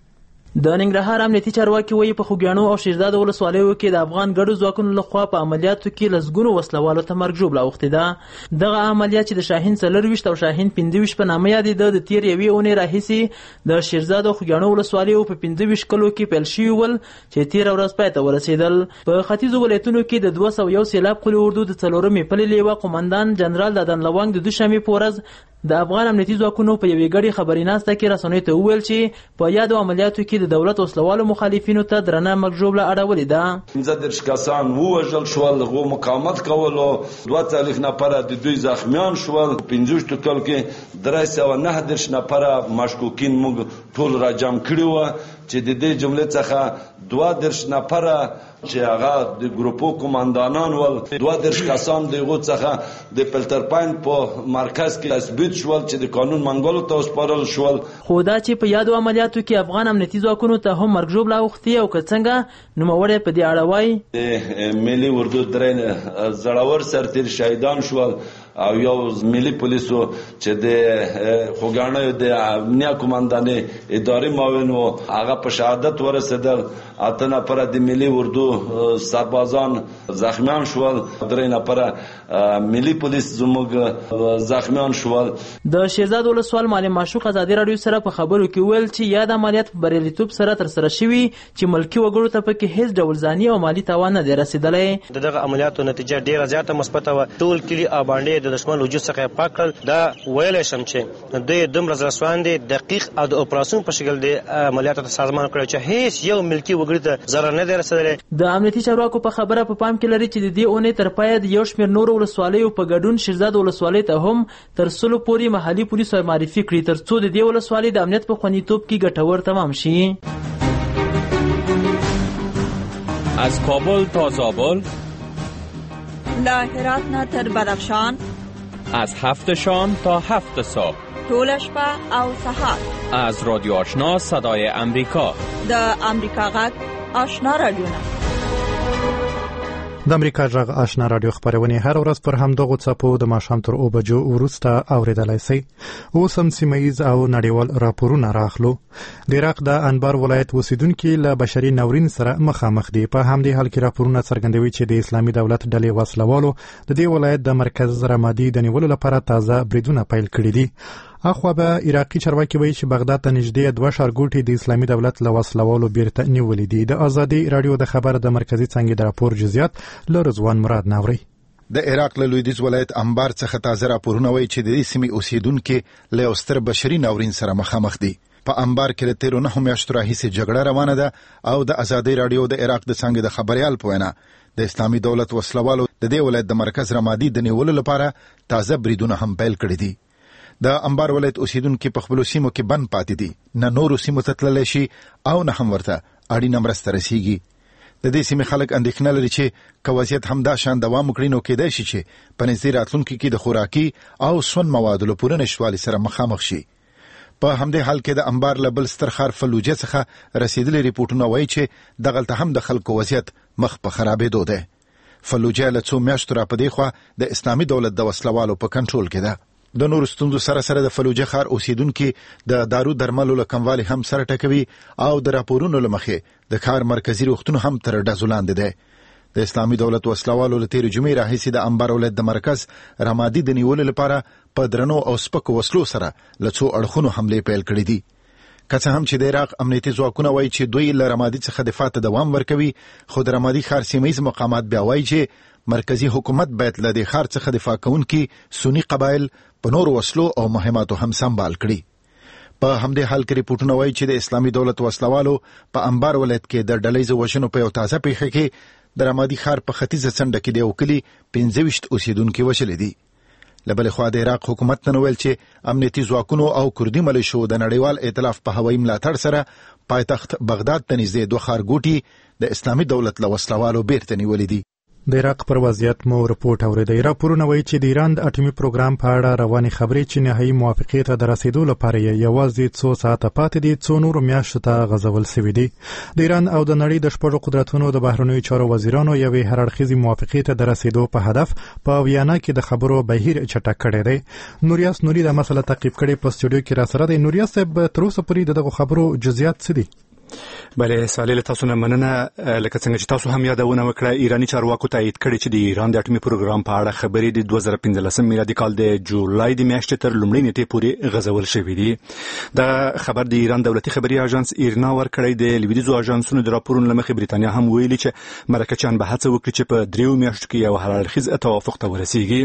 د ننګرهار امنیتي چارواکي وایي په خوږیاڼو او شیرزاد ولسوالیو کې د افغان ګډو ځواکونو لخوا په عملیاتو کې لسګونو وسلوالو ته مرګ ژوبله اوښتې ده. دغه عملیات چې د شاهین څلرویشت او شاهین پنځه ویشت په نامه یادېده د تېر یوې اونۍ راهیسې د شیرزاد او خوږیاڼو ولسوالیو په پنځه ویشت کلو کې پیل شوي ول چې تېره ورځ پای ته ورسېدل. په ختیځو ولایتونو کې د دوه سوه یو سیلاب قلي اردو د څلورمې پلې لیوه قومندان جنرال دادن لونګ د دوشنبې په ورځ د افغان امنیتي ځواکونو په یوې ګډې خبري ناسته کې رسنیو ته وویل چې په یادو عملیاتو کې د دولت وسلوالو مخالفینو ته درنه مرګ ژوبله اړولې ده. پنځه دېرش کسان ووژل شول، هغو مقاومت کولو، دوه څلوېښت نفره د دوی زخمیان شول. پنځه ویشتو کلو کې درې سوه نهه دېرش نفره مشکوکین موږ ټول راجم کړي وو چې د دې جملې څخه دوه دېرش نفره چې هغه د ګروپو قومندانان ول، دوه دېرش کسان د هغو څخه د فلټرپاین په مرکز کې تثبیت شول چې د قانون منګولو ته وسپارل شول. خو دا چې په یادو عملیاتو کې افغان امنیتي ځواکونو ته هم مرګ ژوبله اوښتې او که څنګه نوموړی په دې اړه وایي د ملي اردو درې زړور سرتېر شهیدان شول او یو ملي پولیسو چې د خوږیاڼیو د امنیه قومندانې ادارې معاون و هغه په شهادت ورسېدل. اته نفره د ملي اردو سربازان زخمیان شول، درې نفره ملي پولیس زموږ زخمیان شول. د شیرزاد ولسوال معلم معشوق ازادي راډیو سره په خبرو کې ویل چې یاد عملیات په بریالیتوب سره ترسره شوي چې ملکي وګړو ته پکې هیڅ ډول ځاني او مالي تاوان نه دی رسېدلی. د دغه عملیاتو نتیجه ډیره زیاته مثبته وه. ټول کلي او باندې د دښمن وجود څخه یې پاک کړل. دا ویلی شم چې دوی دومره زړه سواندي دقیق او د اپراسیون په شکل د عملیاتو ته سازمان کړی چې هیڅ یو ملکي وګړي ته ضرر نه دی رسېدلی. د امنیتي چارواکو په خبره په پام کې لري چې د دې اونۍ تر پایه د یو شمېر نورو ولسوالیو په ګډون شیرزاد ولسوالۍ ته هم تر سلو پورې محلي پولیسو معرفي کړي تر څو د دې ولسوالۍ د امنیت په خوندیتوب کې ګټور تمام شي. از کابل تا زابل، له هرات نه تر بدخشان، از هفت شام تا هفت صبح، ټوله شپه او سهار. از رادیو آشنا صدای امریکا، د امریکا غږ آشنا رادیو. د امریکا غږ آشنا رادیو خبرونه هر ورځ پر همدغو څپو د ماښام تر اوه بجو وروسته اوریدلای شئ. اوس هم سیمه ییز او نړیوال راپورونه راخلو. د عراق د انبار ولایت اوسیدونکي له بشري ناورین سره مخامخ دي. په همدې حال کې راپورونه څرګندوي چې د اسلامي دولت ډلې وسلوالو د دې ولایت د مرکز رمادي د نیولو لپاره تازه بریدونه پیل کړي دي. اخوا به عراقي چارواکي وایي چې بغداد ته نږدې دوه ښارګوټي د اسلامي دولت له وسلوالو بیرته نیولي دي. د ازادي راډیو د خبر د مرکزي څانګې د راپور جزئیات له رضوان مراد ناوري. د عراق له لویدیځ ولایت انبار څخه تازه راپورونه وایي چې د دې سیمې اوسیدونکي له یو ستر بشري ناورین سره مخامخ دي. په انبار کې له تیرو نهو میاشتو راهیسې جګړه روانه ده او د ازادي راډیو د عراق د څانګې د خبريال په وینا د اسلامي دولت وسلوالو د دې ولایت د مرکز رمادي د نیولو لپاره تازه بریدونه هم پیل کړي دي. د انبار ولایت اوسیدونکو په خپل سیمو کې بند پاتې دي، نه نور سیمو ته تللی شي او نه هم ورته اړینه مرسته رسیږي. د دې سیمې خلک اندېښنه لري چې که وضعیت همدا شان دوام وکړي نو کېدای شي چې په نږدې راتلونکي کې د خوراکي او سون موادو له پوره نشتوالي سره مخامخ شي. په همدې حال کې د انبار له بل ستر ښار فلوجه څخه رسیدلي ریپورټونه وایي چې دغلته هم د خلکو وضعیت مخ په خرابېدو دی. فلوجه له څو میاشتو را په دې خوا د اسلامي دولت د وسلوالو په کنټرول کې ده. د نورو ستونزو سره سره د فلوجه ښار اوسیدونکي د دارو درملو له کموالي هم سره ټکوي او د راپورونو له مخې د ښار مرکزي روغتون هم تر ډزو لاندې دی. د اسلامي دولت وسلوالو له تېرې جمعې راهیسې د انبار ولایت د مرکز رمادي د نیولو لپاره په درنو او سپکو وسلو سره له څو اړخونو حملې پیل کړي دي. که څه هم چې د عراق امنیتي ځواکونه وایي چې دوی له رمادي څخه دفاع ته دوام ورکوي، خو د رمادي ښار سیمه ییز مقامات بیا وایي چې مرکزی حکومت باید له دې ښار څخه دفاع کوونکي سني قبایل په نورو وسلو او مهماتو هم سمبال کړي. په همدې حال کې ریپورټونه وایي چې د اسلامي دولت وسلوالو په انبار ولایت کې د ډلهییزو وژنو په یو تازه پیښه کې د رمادي ښار په ختیځه څنډه کې د یو کلي پنځه ویشت اوسیدونکي وژلي دي. له بلې خوا د عراق حکومت نن ویل چې امنیتي ځواکونو او کردي ملیشو د نړیوال ائتلاف په هوایي ملاتړ سره پایتخت بغداد ته نږدې دوه ښارګوټي د اسلامي دولت له وسلوالو بیرته نیولي دي. د عراق پر وضعیت مو رپورټ اورېدی. راپورونه وایي چې د ایران د اټومي پروګرام په اړه روانې خبرې چې نهایي موافقې ته د رسیدو لپاره یې یوازې څو ساعته پاتې دي څو نورو میاشتو ته غځول سوي دي. د ایران او د نړۍ د شپږو قدرتونو د بهرنیو چارو وزیرانو یوې هرړخیزې موافقې ته د رسیدو په هدف په ویانا کې د خبرو بهیر چټک کړی دی. نوریاس نوري د مسله تعقیب کړي په سټوډیو کې را سره دی. نوریاس صاحب، تر اوسه پورې دغه خبرو جزئیات څه دي؟ بله سالي له تاسو نه مننه. لکه څنګه چې تاسو هم یادونه وکړه، ایرانی چارواکو تایید کړی چې د ایران د اټومي پروګرام په اړه خبرې د دوه زره پنځلسم میلادي کال د جولای د میاشتې تر لومړۍ نیټې پورې غځول شوي دي. دا خبر د ایران دولتي خبري اژانس ایرنا ورکړی دی. لویدیځو اژانسونو د راپورونو له مخې بریتانیا هم ویلي چې مرکچیان به هڅه وکړي چې په دریو میاشتو کې یو هرړخیز توافق ته ورسیږي.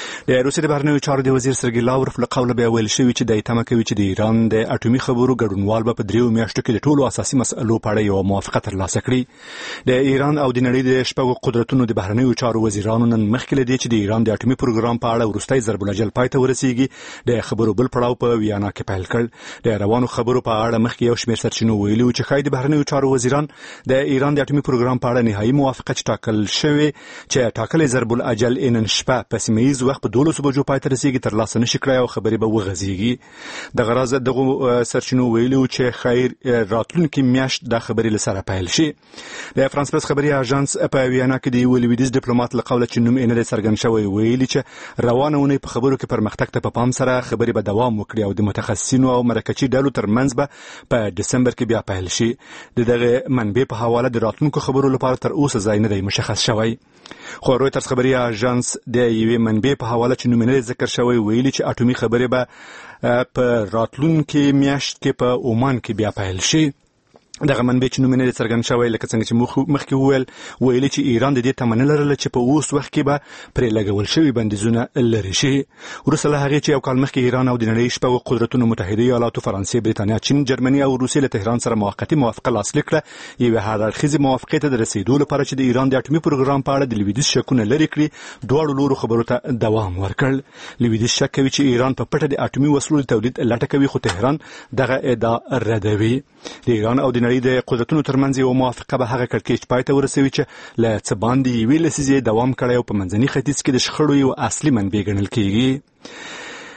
د روسیې د بهرنیو چارو د وزیر سرګی لاوروف له قوله بیا ویل شوي چې د تمه کوي چې د ایران د اټومي خبرو ګډونوال به په دریو میاشتو کې د ټولو اساسي مسئلو په اړه یو موافقه ترلاسه کړي. د ایران او د نړۍ د شپږو قدرتونو د بهرنیو چارو وزیرانو نن مخکې له دې چې د ایران د اټومي پروګرام په اړه وروستی ضرب الاجل پای ته ورسیږي د خبرو بل پړاو په ویانا کې پیل کړ. د روانو خبرو په اړه مخکې یو شمېر سرچینو ویلي و چې ښایي د بهرنیو چارو وزیران د ایران د اټومي پروګرام په اړه نهایي موافقه چې ټاکل شوې چې ټاکلې ضرب الاجل نن شپه په سیمه ییز وخت په دولسو بجو پای ته رسیږي ترلاسه نشي کړی او خبرې به وغځېږي. د غراض دغه سرچینو ویلي و چې خیر راتلونکي میاشت د خبرې لسره پیل شي. د فرانس پرس خبري اژانس په ویانا کې د ولویدیز ډیپلوماټ له قوله چې نوم یې نه څرګند شوی ویلي چې روانه اونۍ په خبرو کې پرمختګ ته په پام سره خبرې به دوام وکړي او د متخصصینو او مرکچي ډلو ترمنځ به په دسمبر کې بیا پیل شي. د دغه منبع په حواله د راتلونکو خبرو لپاره تر اوسه ځای نه دی مشخص شوی. خو رویترز خبري اژانس د یوې منبع په حواله چې نوم یې نه ذکر شوی ویلي چې اټومي خبرې به په راتلونکي میاشت کې په عمان کې بیا پیل شي. دغه منبع چې نوم یې څرګند شوی لکه څنګه چې مخکې وویل ویلي چې ایران د دې تمه نه لرله چې په اوس وخت کې به پرې لګول شوي بندیزونه لرې شي. وروسته له هغې چې یو کال مخکې ایران او د نړۍ شپږو قدرتونو متحده ایالاتو فرانسې برېټانیا چین جرمني او روسیې له تهران سره موقتي موافقه لاسلیک کړه یوې هرړخیزې موافقې ته د رسېدو لپاره چې د ایران د اټومي پروګرام په اړه د لویدیځ شکونه لرې کړي دواړو لورو خبرو ته دوام ورکړ. لویدیځ شک کوي چې ایران په پټه د اټومي وسلو د تولید لټه کوي خو تهران دغه ادعا ردوي. د ایران او د نړۍ د قدرتونو ترمنځ یو موافقه به هغه کړکېچ پای ته ورسوي چې له څه باندې یوې لسیزې دوام کړی او په منځني ختیځ کې د شخړو یو اصلي منبع ګڼل کېږي.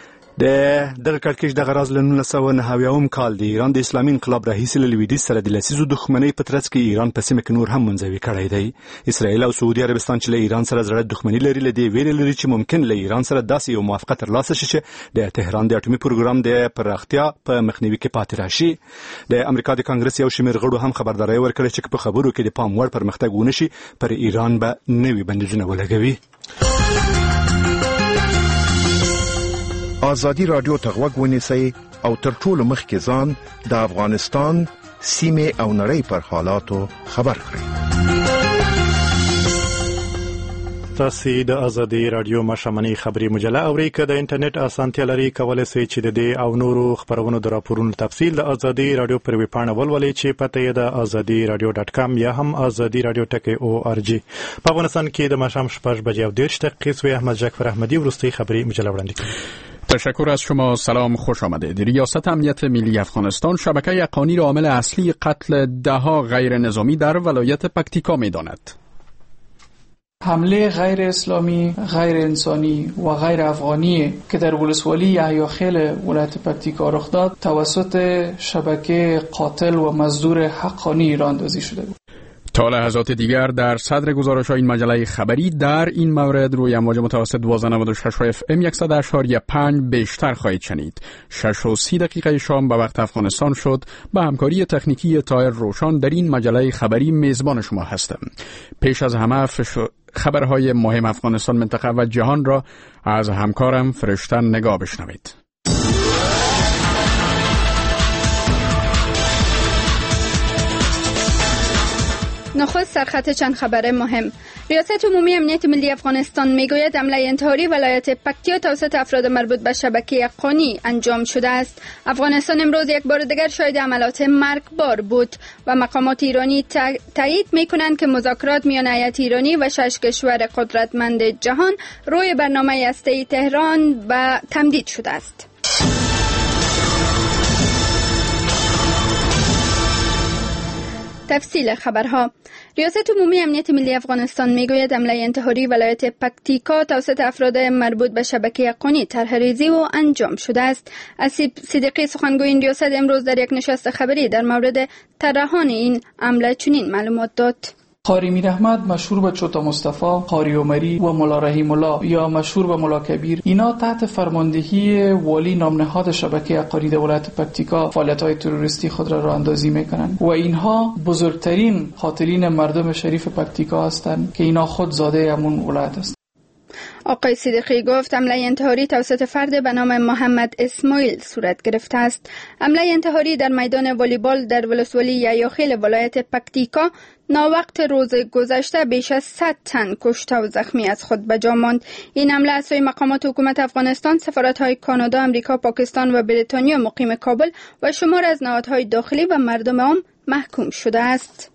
د دغه کړکېچ دغه راز له نولس سوه نهه اویایم کال د ایران د اسلامي انقلاب راهیسې له لویدیځ سره د لسیزو دښمنۍ په ترڅ کې ایران په سیمه کې نور هم منزوي کړی دی. اسرائیل او سعودي عربستان چې له ایران سره زړه دښمني لري له دې ویرې لري چې ممکن له ایران سره داسې یو موافقه ترلاسه شي چې د تهران د اټومي پروګرام د پراختیا په مخنیوي کې پاتې راشي. د امریکا د کانګرس یو شمېر غړو هم خبرداری ورکړې چې په خبرو کې د پام وړ پرمختګ ونه شي پر ایران به نوي بندیزونه ولګوي. آزادی رادیو ته غوږ ونیسئ او تر ټولو مخکې ځان د افغانستان سیمې او نړۍ پر حالاتو خبر کړئ. تاسو د ازادي رادیو مشامنی خبری مجله اوري که د انټرنیټ اسانتیا لري کولای شئ چې د دې او نورو خبرونو د راپورونو تفصیل د ازادي رادیو پر ویب پاڼه ولولئ چې پته یې د ازادي رادیو ډاټ کام یا هم ازادي رادیو ټک او ار جی. په افغانستان کې د مشام شپږ بجې او دېرش دقیقې سوی احمد جعفر احمدی ورستی خبری مجله وړاندې کوي. تشکر از شما. سلام، خوش آمدید. ریاست امنیت ملی افغانستان شبکه اقانی را عامل اصلی قتل دهها غیر نظامی در ولایت پکتیکا می‌داند. حمله غیر اسلامی، غیر انسانی و غیر افغانی که در ولسوالی یحیاخیل ولایت پکتیکا رخ داد توسط شبکه قاتل و مزدور حقانی راهاندازی شده بود. تا لحظات دیگر در صدر گزارش این مجله خبری در این مورد روی امواج متوسط دوازده و نود و شش اف ام صد و پنج بیشتر خواهید شنید. شش و سی دقیقه شام به وقت افغانستان شد. به همکاری تکنیکی طاهر روشان در این مجله خبری میزبان شما هستم. پیش از همه فش... خبرهای مهم افغانستان، منطقه و جهان را از همکارم فرشتن نگاه بشنوید. نخست سرخط چند خبر مهم. ریاست عمومی امنیت ملی افغانستان میگوید حمله انتحاری ولایت پکتیا توسط افراد مربوط به شبکه اقانی انجام شده است. افغانستان امروز یک بار دیگر شاهد حملات مرگبار بود و مقامات ایرانی تایید میکنند که مذاکرات میان هیئت ایرانی و شش کشور قدرتمند جهان روی برنامه هسته‌ای تهران به تمدید شده است. تفصیل خبرها. ریاست عمومی امنیت ملی افغانستان میگوید حمله انتحاری ولایت پکتیکا توسط افراد مربوط به شبکه اقانی طرح‌ریزی و انجام شده است. اسیب صدیقی سخنگوی این ریاست امروز در یک نشست خبری در مورد طرحان این حمله چنین معلومات داد. قاری میر احمد مشهور به چوتا مصطفی، قاری عمری و مولا رحیم الله یا مشهور به مولا کبیر، اینا تحت فرماندهی والی نامنهاد شبکه اقانی در ولایت پکتیکا فعالیت‌های تروریستی خود را راه اندازی می‌کنند و اینها بزرگترین قاتلین مردم شریف پکتیکا هستند که اینا خود زاده همون ولایت است. آقای صدیقی گفت حمله انتحاری توسط فرد به نام محمد اسماعیل صورت گرفته است. حمله انتحاری در میدان والیبال در ولسوالی یحیاخیل ولایت پکتیکا ناوقت روز گذشته بیش از صد تن کشته و زخمی از خود به جا ماند. این حمله از سوی مقامات حکومت افغانستان، سفارت‌های کانادا، آمریکا، پاکستان و بریتانیا مقیم کابل و شمار از نهادهای داخلی و مردم عام محکوم شده است.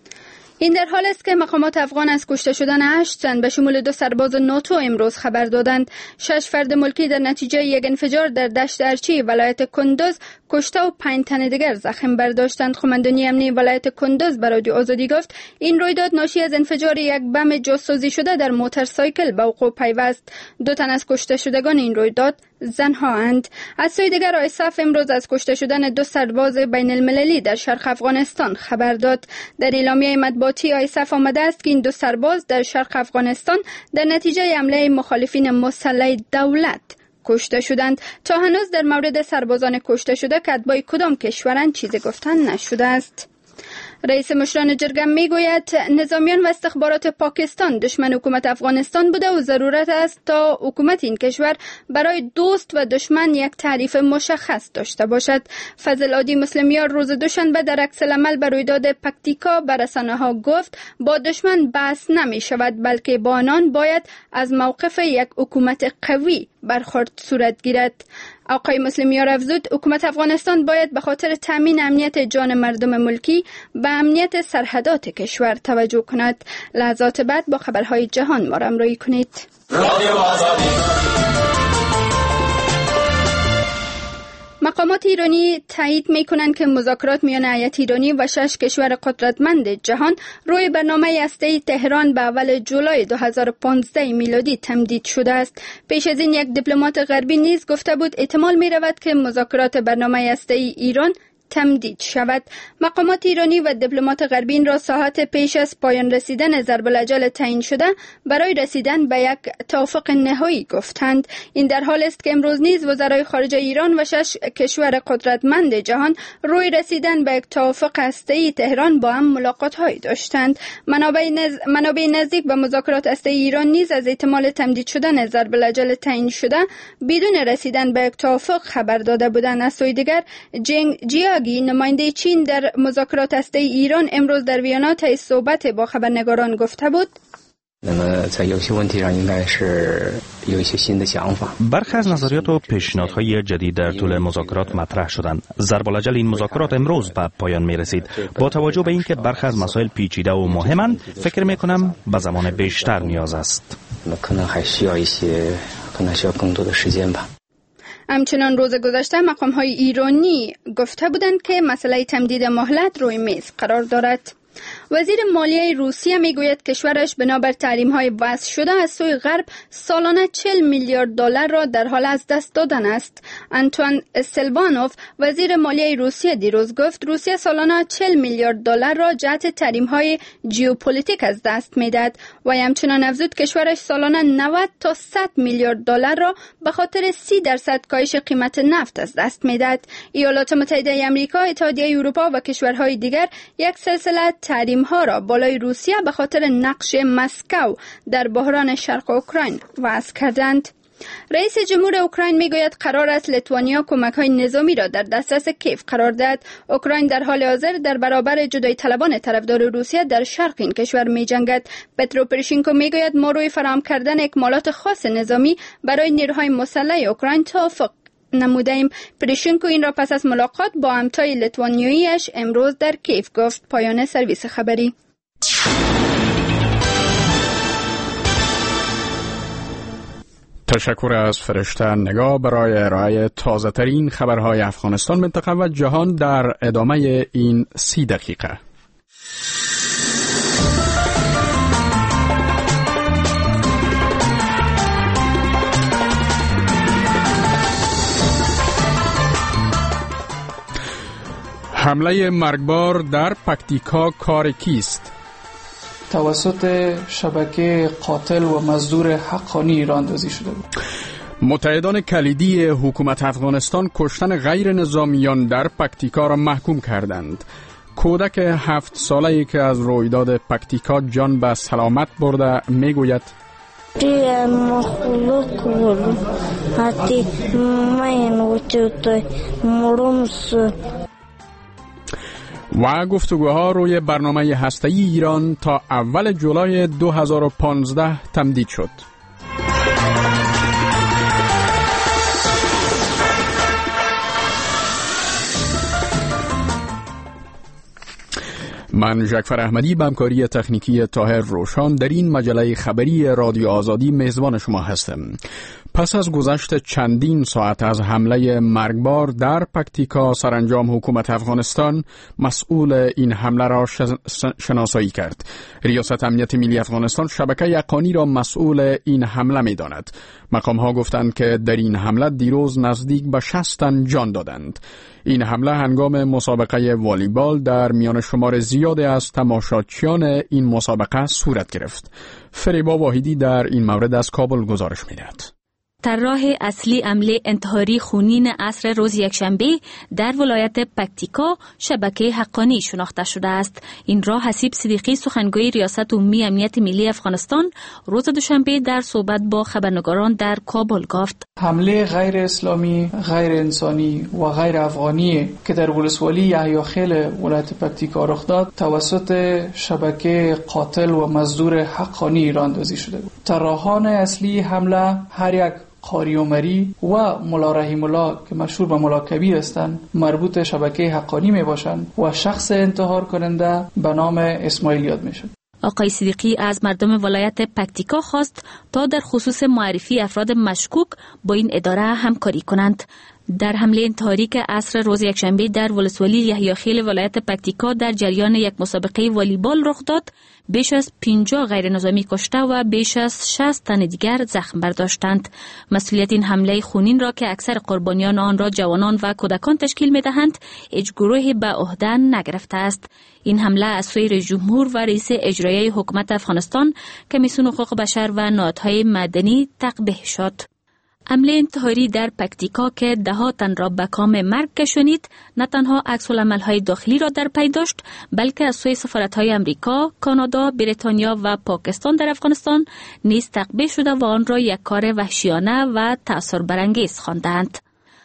این در حال است که مقامات افغان از کشته شدن هشت تن به شمول دو سرباز ناتو امروز خبر دادند. شش فرد ملکی در نتیجه یک انفجار در دشت ارچی ولایت کندوز کشته و پنج تن دیگر زخم برداشتند. قماندانی امنیتی ولایت کندوز به رادیو آزادی گفت این رویداد ناشی از انفجار یک بم جاسازی شده در موتورسایکل به وقوع پیوست. دو تن از کشته شدگان این رویداد زنها اند. از سوی دیگر آیساف امروز از کشته شدن دو سرباز بین المللی در شرق افغانستان خبر داد. در اعلامیه مطبوعاتی آیساف آمده است که این دو سرباز در شرق افغانستان در نتیجه حمله مخالفین مسلح دولت کشته شدند. تا هنوز در مورد سربازان کشته شده که اتباع کدام کشورند چیزی گفتن نشده است. رئیس مشران جرگه میگوید نظامیان و استخبارات پاکستان دشمن حکومت افغانستان بوده و ضرورت است تا حکومت این کشور برای دوست و دشمن یک تعریف مشخص داشته باشد. فضل عادی مسلمیار روز دوشنبه در عکس العمل بر رویداد پکتیکا به رسانه‌ها گفت با دشمن بحث نمی شود بلکه با آنان باید از موقف یک حکومت قوی برخورد صورت گیرد. آقای مسلمیار افزود حکومت افغانستان باید به خاطر تامین امنیت جان مردم ملکی به امنیت سرحدات کشور توجه کند. لحظات بعد با خبرهای جهان ما را همراهی کنید. مقامات ایرانی تایید می‌کنند که مذاکرات میان هیئت ایرانی و شش کشور قدرتمند جهان روی برنامه هسته‌ای تهران به اول جولای دو هزار و پانزده میلادی تمدید شده است. پیش از این یک دیپلمات غربی نیز گفته بود احتمال می‌رود که مذاکرات برنامه هسته‌ای ایران تمدید شود. مقامات ایرانی و دیپلمات غربی این را ساعات پیش از پایان رسیدن ضرب الاجل تعیین شده برای رسیدن به یک توافق نهایی گفتند. این در حال است که امروز نیز وزرای خارجه ایران و شش کشور قدرتمند جهان روی رسیدن به یک توافق هسته‌ای تهران با هم ملاقات‌هایی داشتند. منابع نز... منابع نزدیک به مذاکرات هسته‌ای ایران نیز از احتمال تمدید شدن ضرب الاجل تعیین شده بدون رسیدن به یک توافق خبر داده بودند. از سوی دیگر جنگ جیاگی نماینده چین در مذاکرات هسته‌ای ایران امروز در ویانا طی صحبت با خبرنگاران گفته بود برخی از نظریات و پیشنهادهای جدید در طول مذاکرات مطرح شدند. ضرب العجل این مذاکرات امروز به پایان می رسید. با توجه به اینکه برخی از مسائل پیچیده و مهمند، فکر می کنم به زمان بیشتر نیاز است. همچنان روز گذشته مقام‌های ایرانی گفته بودند که مسئله تمدید مهلت روی میز قرار دارد. وزیر مالیه روسیه میگوید کشورش بنابر تحریم‌های وضع شده از سوی غرب سالانه چهل میلیارد دلار را در حال از دست دادن است. آنتوان استلبانوف وزیر مالیه روسیه دیروز گفت روسیه سالانه چهل میلیارد دلار را جهت تحریم‌های ژئوپلیتیک از دست میدهد و همچنان افزود کشورش سالانه نود تا صد میلیارد دلار را به خاطر سی درصد کاهش قیمت نفت از دست میدهد. ایالات متحده آمریکا، اتحادیه اروپا و کشورهای دیگر یک سلسله تحریم ها را بالای روسیه به خاطر نقش مسکو در بحران شرق اوکراین وضع کردند. رئیس جمهور اوکراین میگوید قرار است لیتوانیا کمک های نظامی را در دسترس کیف قرار دهد. اوکراین در حال حاضر در برابر جدای طلبان طرفدار روسیه در شرق این کشور می جنگد. پترو پروشنکو میگوید ما روی فراهم کردن اکمالات خاص نظامی برای نیروهای مسلح اوکراین توافق نموده ایم. پروشنکو این را پس از ملاقات با همتای لیتوانیاییش امروز در کیف گفت. پایان سرویس خبری. تشکر از فرشته نگاه برای ارائه تازه ترین خبرهای افغانستان، منطقه و جهان در ادامه این سی دقیقه. حمله مرگبار در پکتیکا کار کیست؟ توسط شبکه قاتل و مزدور حقانی راندازی شده بود. متحدان کلیدی حکومت افغانستان کشتن غیر نظامیان در پکتیکا را محکوم کردند. کودک هفت ساله‌ای که از رویداد پکتیکا جان به سلامت برده میگوید مخلوق ولو حتی من وجود مرمس و گفتگوها روی برنامه هسته‌ای ایران تا اول جولای دو هزار و پانزده تمدید شد. من جعفر احمدی به همکاری تکنیکی طاهر روشان در این مجله خبری رادیو آزادی میزبان شما هستم. پس از گذشت چندین ساعت از حمله مرگبار در پکتیکا، سرانجام حکومت افغانستان مسئول این حمله را شناسایی کرد. ریاست امنیت ملی افغانستان شبکه یقانی را مسئول این حمله می داند. مقام ها گفتند که در این حمله دیروز نزدیک به شصت تن جان دادند. این حمله هنگام مسابقه والیبال در میان شمار زیادی از تماشاچیان این مسابقه صورت گرفت. فریبا واحدی در این مورد از کابل گزارش می‌دهد. طراح اصلی حمله انتحاری خونین عصر روز یکشنبه در ولایت پکتیکا شبکه حقانی شناخته شده است. این را حسیب صدیقی سخنگوی ریاست عمومی امنیت ملی افغانستان روز دوشنبه در صحبت با خبرنگاران در کابل گفت. حمله غیر اسلامی، غیر انسانی و غیر افغانی که در ولسوالی یحیاخیل ولایت پکتیکا رخ داد توسط شبکه قاتل و مزدور حقانی راندازی شده بود. طراحان اصلی حمله هر یک قاری عمری و ملا رحیم الله که مشهور به ملا کبیر هستند مربوط شبکه حقانی می باشند و شخص انتحار کننده به نام اسماعیل یاد می شد. آقای صدیقی از مردم ولایت پکتیکا خواست تا در خصوص معرفی افراد مشکوک با این اداره همکاری کنند. در حمله انتحاری که عصر روز یکشنبه در ولسوالی یحیاخیل ولایت پکتیکا در جریان یک مسابقه والیبال رخ داد، بیش از پنجاه غیر نظامی کشته و بیش از شصت تن دیگر زخم برداشتند. مسئولیت این حمله خونین را که اکثر قربانیان آن را جوانان و کودکان تشکیل می‌دهند، هیچ گروهی به عهده نگرفته است. این حمله از سوی رئیس جمهور و رئیس اجرایی حکومت افغانستان کمیسیون حقوق بشر و نهادهای مدنی تقبیح شد. حمله انتحاری در پکتیکا که ده ها تن را به کام مرگ کشانید، نه تنها عکس‌العمل‌های داخلی را در پی داشت، بلکه از سوی سفارت‌های امریکا، کانادا، بریتانیا و پاکستان در افغانستان نیز تقبیح شده و آن را یک کار وحشیانه و تأثیر برانگیز خواندند.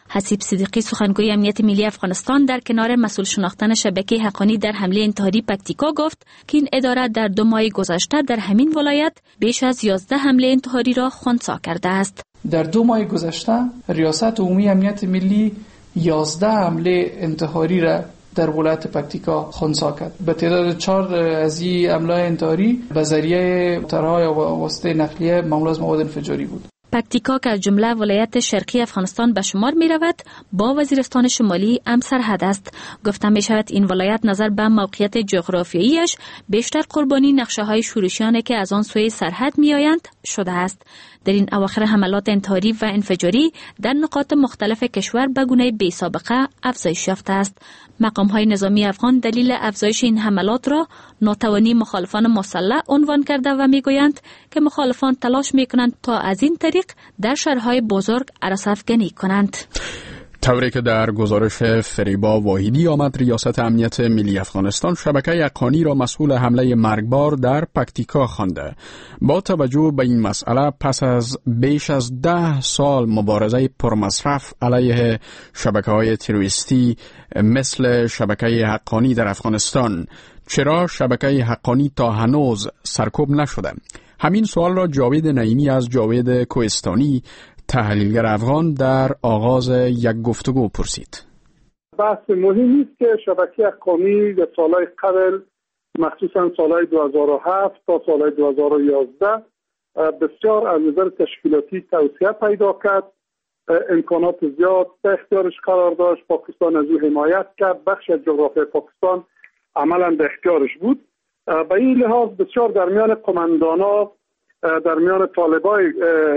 حسیب صدیقی سخنگوی امنیت ملی افغانستان در کنار مسئول شناختن شبکه حقانی در حمله انتحاری پکتیکا گفت که این اداره در دو ماه گذشته در همین ولایت بیش از یازده حمله انتحاری را خنثی کرده است. در دو ماه گذشته ریاست عمومی امنیت ملی یازده حمله انتحاری را در ولایت پکتیکا خنثی کرد. به تعداد چهار از این حمله انتحاری به ذریعه موترهای و واسطه نقلیه معمول از مواد انفجاری بود. پکتیکا که از جمله ولایت شرقی افغانستان به شمار می رود با وزیرستان شمالی هم سرحد است. گفته می شود این ولایت نظر به موقعیت جغرافیاییش بیشتر قربانی نقشه های شورشیانه که از آن سوی سرحد می آیند شده است. در این اواخر حملات انتحاری و انفجاری در نقاط مختلف کشور به گونه بی سابقه افزایش یافته است. مقام های نظامی افغان دلیل افزایش این حملات را ناتوانی مخالفان مسلح عنوان کرده و می گویند که مخالفان تلاش می کنند تا از این طریق در شهرهای بزرگ ارسافگنی کنند. طوری که در گزارش فریبا واحدی آمد، ریاست امنیت ملی افغانستان شبکه حقانی را مسئول حمله مرگبار در پکتیکا خوانده. با توجه به این مسئله پس از بیش از ده سال مبارزه پرمصرف علیه شبکه‌های تروریستی مثل شبکه حقانی در افغانستان، چرا شبکه حقانی تا هنوز سرکوب نشده؟ همین سوال را جاوید نعیمی از جاوید کوهستانی تحلیلگر افغان در آغاز یک گفتگو پرسید. بحث مهمی است که شبکه حقانی در سالهای قبل مخصوصا سالهای دو هزار و هفت تا سالهای دو هزار و یازده بسیار از نظر تشکیلاتی توسعه پیدا کرد، امکانات زیاد به اختیارش قرار داشت، پاکستان از او حمایت کرد، بخش از جغرافیای پاکستان عملا به اختیارش بود. به این لحاظ بسیار در میان قماندانا، در میان طالبای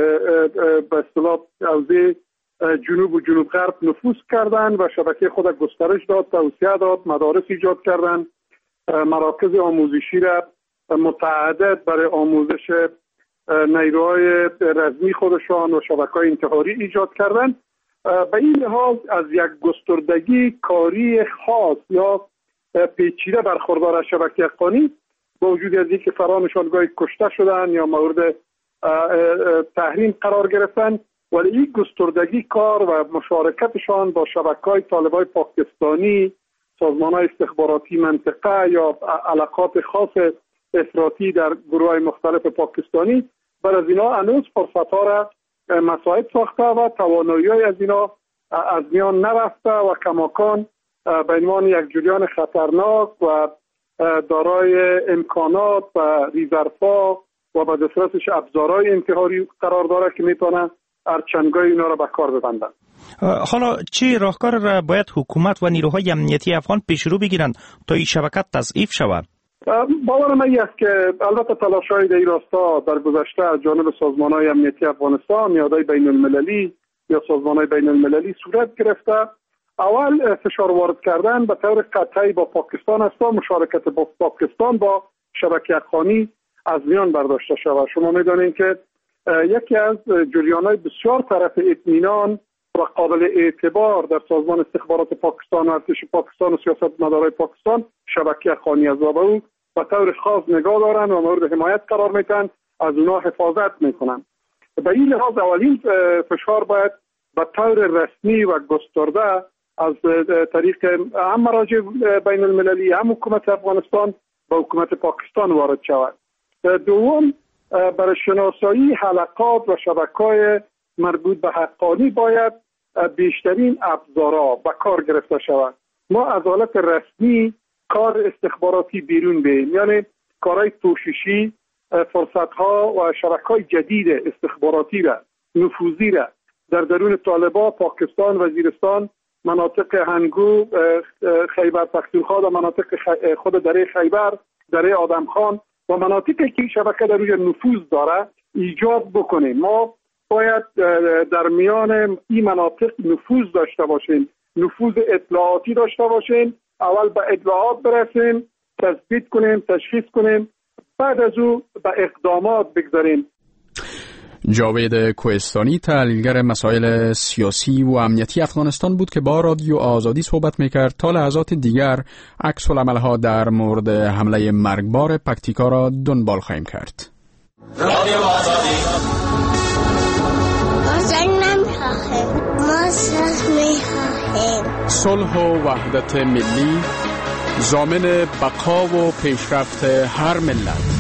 به اصطلاح حوزه جنوب و جنوب غرب نفوذ کردند و شبکه خود گسترش داد، توسعه داد، مدارس ایجاد کردند، مراکز آموزشی را متعدد برای آموزش نیروهای رزمی خودشان و شبکه‌های انتحاری ایجاد کردند. به این لحاظ از یک گستردگی کاری خاص یا پیچیده برخوردار از شبکه حقانی، با وجود از اینکه فرانشان گاهی کشته شدن یا مورد تحریم قرار گرفتن، ولی این گستردگی کار و مشارکتشان با شبکه‌های طالبای پاکستانی، سازمان‌های استخباراتی منطقه یا علاقات خاص افراطی در گروه‌های مختلف پاکستانی، بر از اینا هنوز فرصت‌ها را مساعد ساخته و توانایی‌های از اینا از میان نرفته و کماکان به عنوان یک جریان خطرناک و دارای امکانات و ریزرفا و به دسترسش ابزارهای انتحاری قرار داره که میتونه ارچنگای اینا را به کار ببندن. حالا چه راهکار را باید حکومت و نیروهای امنیتی افغان پیش رو بگیرند تا این شبکه تضعیف شود؟ باور من است که البته تلاش‌های در این راستا در گذشته از جانب سازمان‌های امنیتی افغانستان، نهادهای بین المللی یا سازمان‌های بین المللی صورت گرفته. اول فشار وارد کردن به طور قطعی با پاکستان است تا مشارکت با پاکستان با شبکه حقانی از میان برداشته شود. شما می‌دانید که یکی از جریان‌های بسیار طرف اطمینان و قابل اعتبار در سازمان استخبارات پاکستان و ارتش پاکستان و سیاستمدارای پاکستان شبکه حقانی است و به او به طور خاص نگاه دارند و مورد حمایت قرار میدن، از اونا حفاظت میکنن. به این لحاظ اولین فشار باید به طور رسمی و گسترده از طریق هم مراجع بین المللی هم حکومت افغانستان به حکومت پاکستان وارد شود. دوم، برای شناسایی حلقات و شبکه‌های مربوط به حقانی باید بیشترین ابزارها به کار گرفته شود. ما از حالت رسمی کار استخباراتی بیرون بریم، یعنی کارهای توشیشی، فرصت‌ها و شبکه‌های جدید استخباراتی را، نفوذی را در درون طالبان، پاکستان، وزیرستان، مناطق هنگو، خیبر پختونخوا و مناطق خود دره خیبر، دره آدمخان و مناطقی که شبکه در روی نفوذ داره ایجاد بکنیم. ما باید در میان این مناطق نفوذ داشته باشیم، نفوذ اطلاعاتی داشته باشیم. اول به اطلاعات برسیم، تثبیت کنیم، تشخیص کنیم، بعد از او به اقدامات بگذاریم. جاوید کوهستانی تحلیلگر مسائل سیاسی و امنیتی افغانستان بود که با رادیو آزادی صحبت میکرد. تا لحظات دیگر عکس العمل‌ها در مورد حمله مرگبار پکتیکا را دنبال خواهیم کرد. رادیو آزادی ما زنگ نمیخواهیم، ما سخمی صلح و وحدت ملی، ضامن بقا و پیشرفت هر ملت.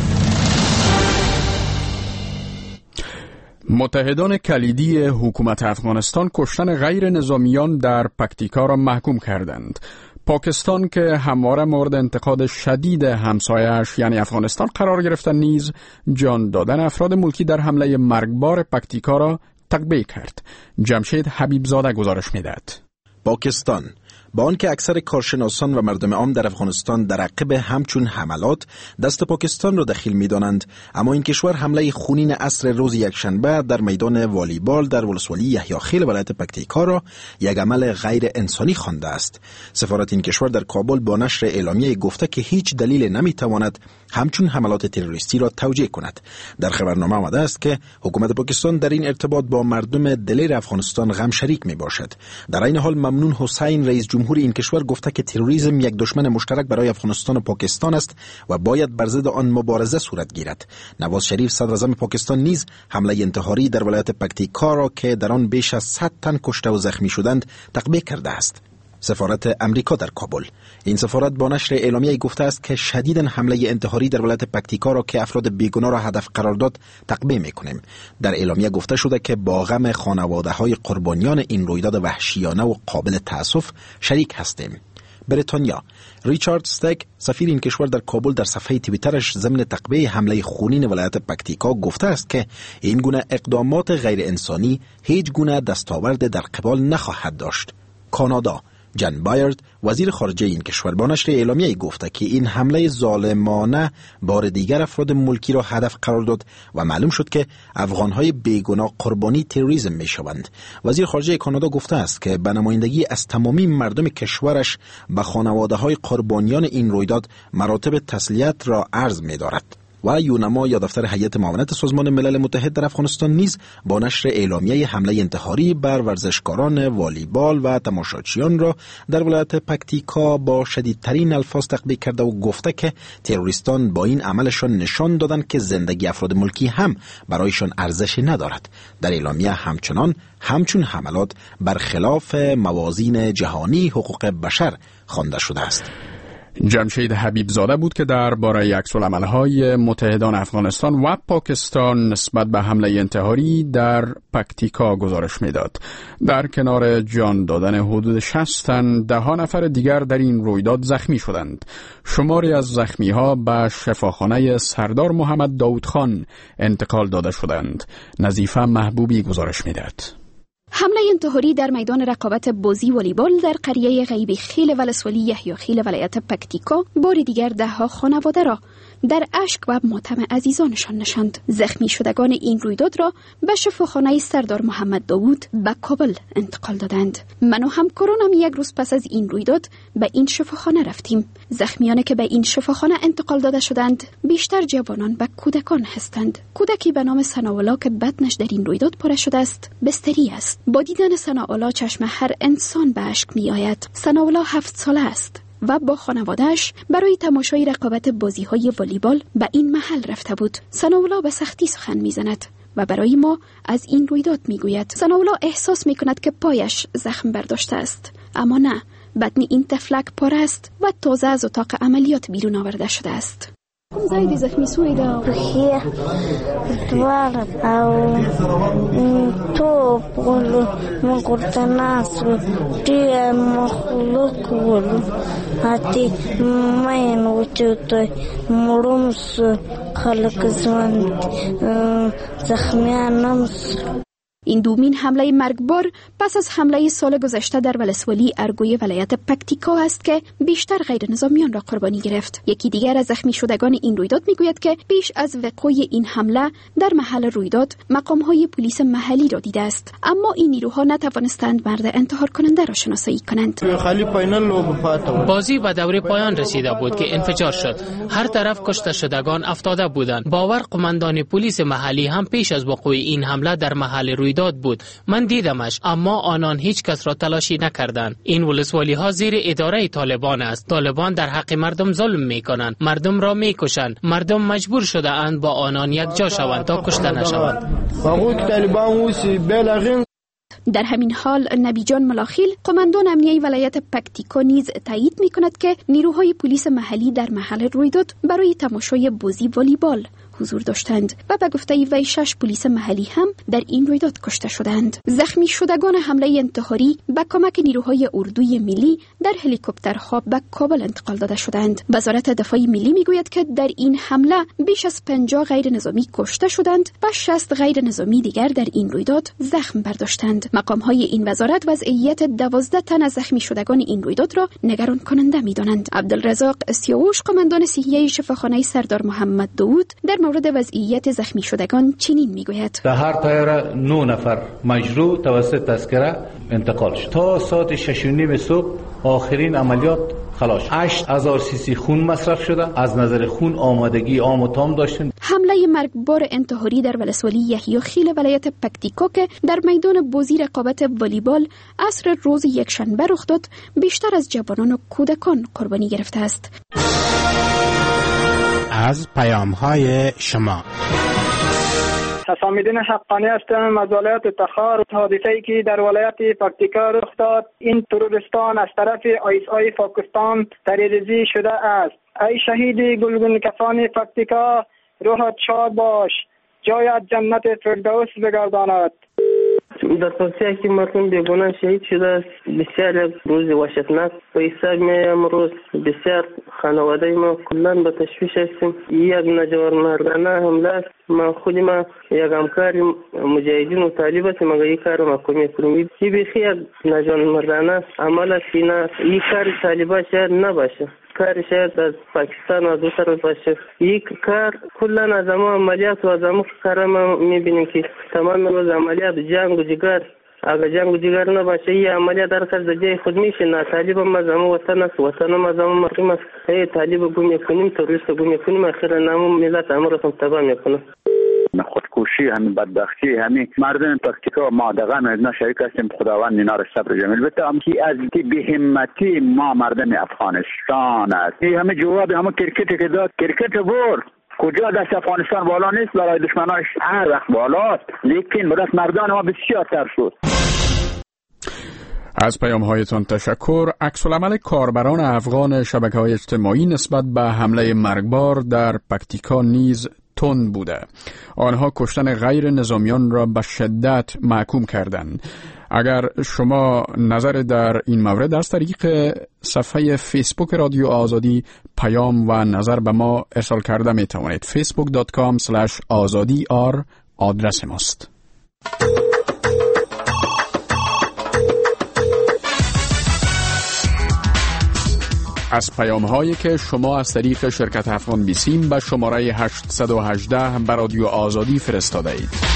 متحدان کلیدی حکومت افغانستان کشتن غیر نظامیان در پکتیکا را محکوم کردند. پاکستان که همواره مورد انتقاد شدید همسایه‌اش یعنی افغانستان قرار گرفته نیز جان دادن افراد ملکی در حمله مرگبار پکتیکا را تقبیح کرد. جمشید حبیبزاده گزارش می‌دهد. پاکستان با آنکه اکثر کارشناسان و مردم عام در افغانستان در عقب همچون حملات دست پاکستان را دخیل می‌دانند، اما این کشور حمله خونین عصر روز یکشنبه در میدان والیبال در ولسوالی یحیی خیل ولایت پکتیکا را یک عمل غیر انسانی خوانده است. سفارت این کشور در کابل با نشر اعلامیه گفته که هیچ دلیل نمی‌تواند همچون حملات تروریستی را توجیه کند. در خبرنامه آمده است که حکومت پاکستان در این ارتباط با مردم دلیر افغانستان غم شریک میباشد. در این حال ممنون حسین رئیس جمهور این کشور گفته که تروریسم یک دشمن مشترک برای افغانستان و پاکستان است و باید بر ضد آن مبارزه صورت گیرد. نواز شریف صدر اعظم پاکستان نیز حمله انتحاری در ولایت پکتیکا را که در آن بیش از صد تن کشته و زخمی شدند تقبیح کرده است. سفارت امریکا در کابل این سفارت با نشر اعلامیه گفته است که شدیداً حمله انتحاری در ولایت پکتیکا را که افراد بیگناه را هدف قرار داد تقبیح می‌کنیم. در اعلامیه گفته شده که با غم خانواده‌های قربانیان این رویداد وحشیانه و قابل تأسف شریک هستیم. بریتانیا ریچارد ستک سفیر این کشور در کابل در صفحه توییترش ضمن تقبیح حمله خونین ولایت پکتیکا گفته است که این گونه اقدامات غیر انسانی هیچ گونه دستاورد در قبال نخواهد داشت. کانادا جان بایرد وزیر خارجه این کشور با نشر اعلامیه گفته که این حمله ظالمانه بار دیگر افراد ملکی را هدف قرار داد و معلوم شد که افغانهای بیگناه قربانی تروریسم می شوند. وزیر خارجه کانادا گفته است که به نمایندگی از تمامی مردم کشورش به خانواده های قربانیان این رویداد مراتب تسلیت را عرض می دارد. و یونما یا دفتر هیئت معاونت سازمان ملل متحد در افغانستان نیز با نشر اعلامیه حمله انتحاری بر ورزشکاران والیبال و تماشاچیان را در ولایت پکتیکا با شدیدترین الفاظ تقبیح کرده و گفته که تروریستان با این عملشان نشان دادند که زندگی افراد ملکی هم برایشان ارزش ندارد. در اعلامیه همچنان همچون حملات برخلاف موازین جهانی حقوق بشر خوانده شده است. جمشید حبیبزاده بود که درباره عکس‌العمل‌های متحدان افغانستان و پاکستان نسبت به حمله انتحاری در پکتیکا گزارش میداد. در کنار جان دادن حدود شصت تن، ده نفر دیگر در این رویداد زخمی شدند. شماری از زخمی‌ها به شفاخانه سردار محمد داود خان انتقال داده شدند. نظیفه محبوبی گزارش میداد. حمله انتحاری در میدان رقابت بازی والیبال در قریه غیبی خیل ولسوالی یحیی خیل ولایت پکتیکا بار دیگر ده ها خانواده را در اشک و ماتم عزیزانشان نشاند. زخمی شدگان این رویداد را به شفاخانه سردار محمد داوود به کابل انتقال دادند. من و همکارانم یک روز پس از این رویداد به این شفاخانه رفتیم. زخمیانی که به این شفاخانه انتقال داده شدند بیشتر جوانان و کودکان هستند. کودکی به نام ثناءالله که بدنش در این رویداد پاره شده است بستری است. با دیدن ثناءالله چشم هر انسان به اشک می آید. ثناءالله هفت ساله است و با خانواده‌اش برای تماشای رقابت بازی‌های والیبال به این محل رفته بود. ثناءالله به سختی سخن می‌زند و برای ما از این رویداد می‌گوید. ثناءالله احساس می‌کند که پایش زخم برداشته است، اما نه، بدن این طفلک پاره است و تازه از اتاق عملیات بیرون آورده شده است. کوم ځای دې زخمی سوی ده؟ پښې دواړه او توپ ولو موږ ورته ناست وو، ډېر مخلوق ولو، هاتې مین وچوتی مړوم سو، خلک ژوند زخمیان هم سو. این دومین حمله مرگبار پس از حمله سال گذشته در ولسوالی ارگوی ولایت پکتیکا است که بیشتر غیر نظامیان را قربانی گرفت. یکی دیگر از زخمی شدگان این رویداد میگوید که پیش از وقوع این حمله در محل رویداد مقام‌های پلیس محلی را دیده است، اما این نیروها نتوانستند مرد انتحار کننده را شناسایی کنند. بازی به دوره پایان رسیده بود که انفجار شد. هر طرف کشته شدگان افتاده بودند. باور قماندان پلیس محلی هم پیش از وقوع این حمله در محل رویداد داد بود. من دیدمش، اما آنان هیچ کس را تلاشی نکردند. این ولسوالی ها زیر اداره طالبان است. طالبان در حق مردم ظلم می کنند، مردم را می کشند. مردم مجبور شده اند با آنان یک جا شوند تا کشته نشوند. در همین حال نبی جان ملاخیل قماندان امنیه ولایت پکتیکا نیز تایید می‌کند که نیروهای پلیس محلی در محل رویداد برای تماشای بازی والیبال حضور داشتند و به گفته وی شش پلیس محلی هم در این رویداد کشته شدند. زخمی شدگان حمله انتحاری به کمک نیروهای اردوی ملی در هلیکوپترها به کابل انتقال داده شدند. وزارت دفاع ملی میگوید که در این حمله بیش از پنجاه غیر نظامی کشته شدند و شصت غیر نظامی دیگر در این رویداد زخم برداشتند. مقام های این وزارت وضعیت دوازده تن از زخمی شدگان این رویداد را نگران کننده می‌دانند. عبدالرزاق سیاوش قماندان صحیه شفاخانه سردار محمد داوود در مورد وضعیت زخمی شدگان چنین میگوید: در هر طیاره نه نفر مجروح توسط تذکره انتقال شد. تا ساعت شش و نیم صبح آخرین عملیات خلاص. هشت هزار سی سی خون مصرف شده. از نظر خون آمادگی عام و تام داشتند. حمله مرگبار انتحاری در ولسوالی یحیی خیل ولایت پکتیکا که در میدان بازی رقابت والیبال عصر روز یکشنبه رخ داد، بیشتر از جوانان و کودکان قربانی گرفته است. از پیام‌های شما حسام‌الدین حقانی هستم از ولایت تخار. حادثه‌ای که در ولایت پکتیکا رخ داد، این تروریستان از طرف آیس آی پاکستان تروریزی شده است. ای شهید گلگون کفان پکتیکا، روحت شاد باش، جایت جنت فردوس بگرداند. در پکتیکا که مردم بیگناه شهید شده است. بسیار روز وحشتناک و حساب می امروز بسیار خانواده ما کلان به تشویش هستیم. یک نجار مردانه حمله است. ما خود ما یک همکار مجاهدین و طالب هستیم، مگر این کار ما کمی کنیم. این بیخی یک نجار مردانه عمل است که نه این کار طالبا شاید نباشه، کار شاید از پاکستان و دوسر باشه. یک کار کلان از اما عملیات و از اما کار ما میبینیم که تمام روز عملیات جنگ و جگر. اگر جنگ و جگر نباشه این عملیات در کار جای خود میشه. نه طالب هم از اما وطن است، وطن هم از اما مردم است. ای طالب گم کنیم، تروریست گم کنیم، آخر نام ملت امر هم تباه میکنه. خودکشی همین بدبختی همین مردم پکتیکا ما دغه اینا شریک هستیم. خداوند اینا را صبر جمیل بده. هم که از به همتی ما مردم افغانستان است. این همه جواب همه کرکت که داد، کرکت برد. کجا دست افغانستان بالا نیست، برای دشمناش هر وقت بالاست، لیکن برای مردان ما بسیار تر شد. از پیام‌هایتان تشکر. عکس‌العمل کاربران افغان شبکه‌های اجتماعی نسبت به حمله مرگبار در پکتیکا نیز تند بوده. آنها کشتن غیر نظامیان را به شدت محکوم کردند. اگر شما نظر در این مورد از طریق صفحه فیسبوک رادیو آزادی پیام و نظر به ما ارسال کرده می توانید. فیسبوک دات کام اسلش آزادی آر آدرس ماست. از پیام هایی که شما از طریق شرکت افغان بیسیم به شماره هشت یک هشت به رادیو آزادی فرستاده اید.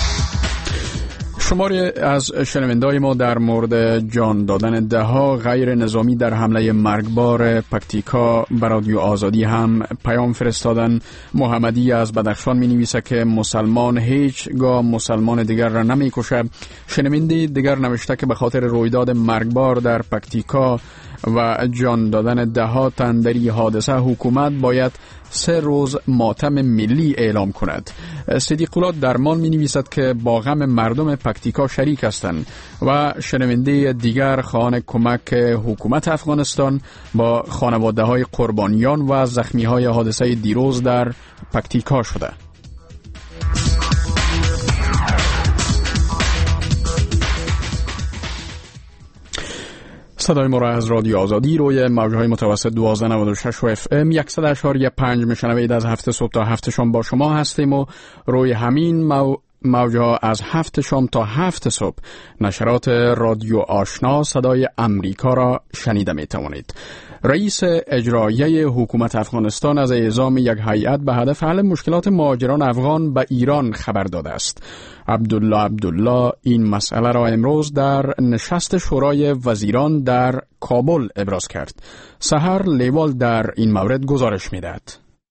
شماری از شنوندای ما در مورد جان دادن ده ها غیر نظامی در حمله مرگبار پکتیکا به رادیو آزادی هم پیام فرستادن. محمدی از بدخشان می نویسه که مسلمان هیچگاه مسلمان دیگر را نمی کشه. شنونده دیگر نوشته که به خاطر رویداد مرگبار در پکتیکا و جان دادن ده ها تن در این حادثه حکومت باید سه روز ماتم ملی اعلام کند. صدیق الله درمان می نویسد که با غم مردم پکتیکا شریک هستند و شنونده دیگر خواهان کمک حکومت افغانستان با خانواده های قربانیان و زخمی های حادثه دیروز در پکتیکا شده. صدای ما را از رادیو آزادی روی موجهای متوسط دوازده نود و شش و اف ام صد و اشاری پنج میشنوید. از هفت صبح تا هفت شام با شما هستیم و روی همین مو... موجها از هفت شام تا هفت صبح نشرات رادیو آشنا صدای امریکا را شنیده می توانید. رئیس اجرایی حکومت افغانستان از اعزام یک هیئت به هدف حل مشکلات مهاجران افغان به ایران خبر داده است. عبدالله عبدالله این مسئله را امروز در نشست شورای وزیران در کابل ابراز کرد. سحر لیوال در این مورد گزارش می‌دهد.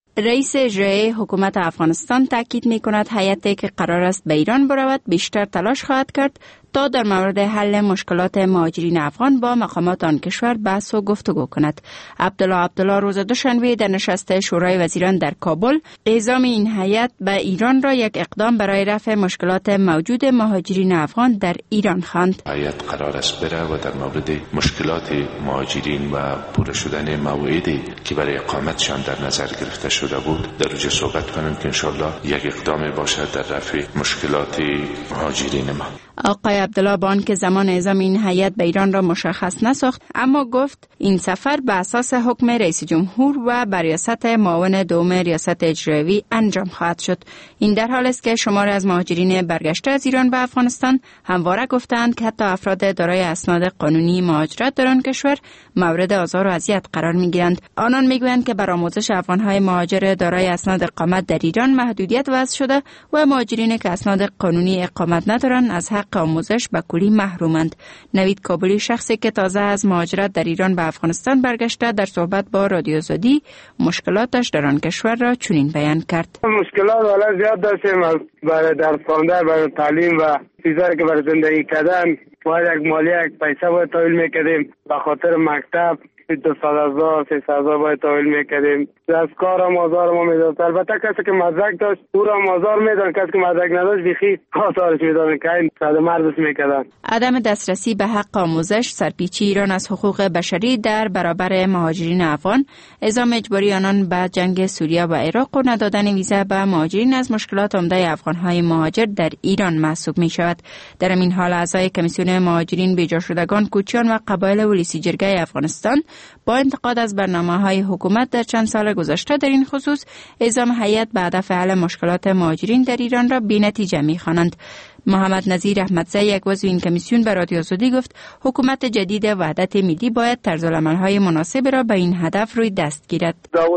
رئیس اجرایی حکومت افغانستان تاکید می کند هیئتی که قرار است به ایران برود بیشتر تلاش خواهد کرد تا در مورد حل مشکلات مهاجرین افغان با مقامات آن کشور بحث و گفتگو کند. عبدالله عبدالله روز دوشنبه در نشست شورای وزیران در کابل اعزام این هیئت به ایران را یک اقدام برای رفع مشکلات موجود مهاجرین افغان در ایران خواند. هیئت قرار است بره و در مورد مشکلات مهاجرین و پوره شدن موعدی که برای اقامتشان در نظر گرفته شده بود در روز صحبت کنند که انشالله یک اقدام باشد در رفع مشکلات مهاجرین ما. آقای عبدالله با آنکه زمان اعزام این هیئت به ایران را مشخص نساخت، اما گفت این سفر به اساس حکم رئیس جمهور و بر ریاست معاون دوم ریاست اجرایی انجام خواهد شد. این در حال است که شماری از مهاجرین برگشته از ایران به افغانستان همواره گفتند که حتی افراد دارای اسناد قانونی مهاجرت در آن کشور مورد آزار و اذیت قرار می‌گیرند. آنان می‌گویند که بر آموزش افغان‌های مهاجر دارای اسناد اقامت در ایران محدودیت وضع شده و مهاجرین که اسناد قانونی اقامت ندارند از حق آموزش به کلی محرومند. نوید کابلی، شخصی که تازه از مهاجرت در ایران به افغانستان برگشته، در صحبت با رادیو آزادی مشکلاتش در آن کشور را چنین بیان کرد. مشکلات والا زیاد داشتیم برای درس خواندن، برای تعلیم و چیزایی که برای زندگی کردن باید یک مالیه یک پیسه باید تحویل میکردیم، به خاطر مکتب دو صد هزار سه صد هزار باید تحویل میکردیم. از کار هم آزار ما میداد. البته کسی که مدرک داشت او را هم آزار میداد، کسی که مدرک نداشت بیخی آزارش میدادن که این صد مردش میکردن. عدم دسترسی به حق آموزش، سرپیچی ایران از حقوق بشری در برابر مهاجرین افغان، اعزام اجباری آنان به جنگ سوریه و عراق و ندادن ویزا به مهاجرین از مشکلات عمده افغان‌های مهاجر در ایران محسوب می شود. در این حال اعضای کمیسیون مهاجرین بیجا شدگان، کوچیان و قبایل ولسی جرگه افغانستان با انتقاد از برنامه‌های حکومت در چند سال گذشته در این خصوص اعزام هیئت به هدف حل مشکلات مهاجرین در ایران را بی‌نتیجه می‌خوانند. محمد نظیر احمدزی، یک عضو این کمیسیون، به رادیو آزادی گفت حکومت جدید وحدت ملی باید طرزالعمل‌های مناسب را به این هدف روی دست گیرد.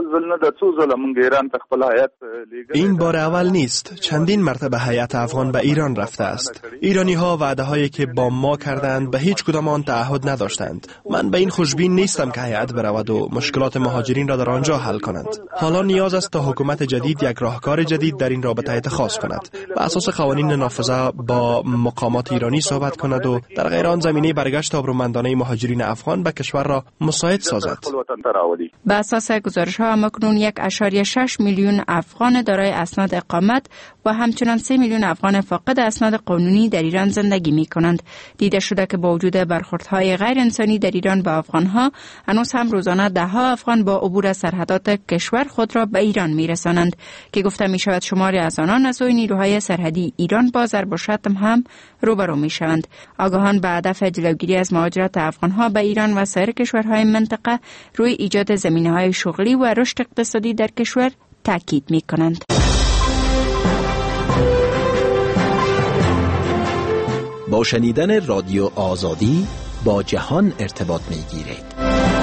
این بار اول نیست، چندین مرتبه هیئت افغان به ایران رفته است. ایرانی‌ها وعده‌هایی که با ما کردند به هیچ کدام آن تعهد نداشتند. من به این خوشبین نیستم که هیئت برود و مشکلات مهاجرین را در آنجا حل کنند. حالا نیاز است تا حکومت جدید یک راهکار جدید در این رابطه اتخاذ کند، بر اساس قوانین نافذه با مقامات ایرانی صحبت کند و در غیر آن زمینه برگشت آبرومندانه مهاجرین افغان به کشور را مساعد سازد. به اساس گزارش‌ها همکنون یک و شش میلیون افغان دارای اسناد اقامت و همچنان سه میلیون افغان فاقد اسناد قانونی در ایران زندگی می‌کنند. دیده شده که با وجود برخوردهای غیر انسانی در ایران با افغان‌ها، هنوز هم روزانه ده ها افغان با عبور از سرحدات کشور خود را به ایران می‌رسانند که گفته می‌شود شماری از آنان از سوی نیروهای سرحدی ایران با ضرب و شتم هم روبرو می‌شوند. آگاهان به هدف جلوگیری از مهاجرت افغان‌ها به ایران و سایر کشورهای منطقه روی ایجاد زمینه‌های شغلی و رشد اقتصادی در کشور تاکید می‌کنند. با شنیدن رادیو آزادی با جهان ارتباط می‌گیرید.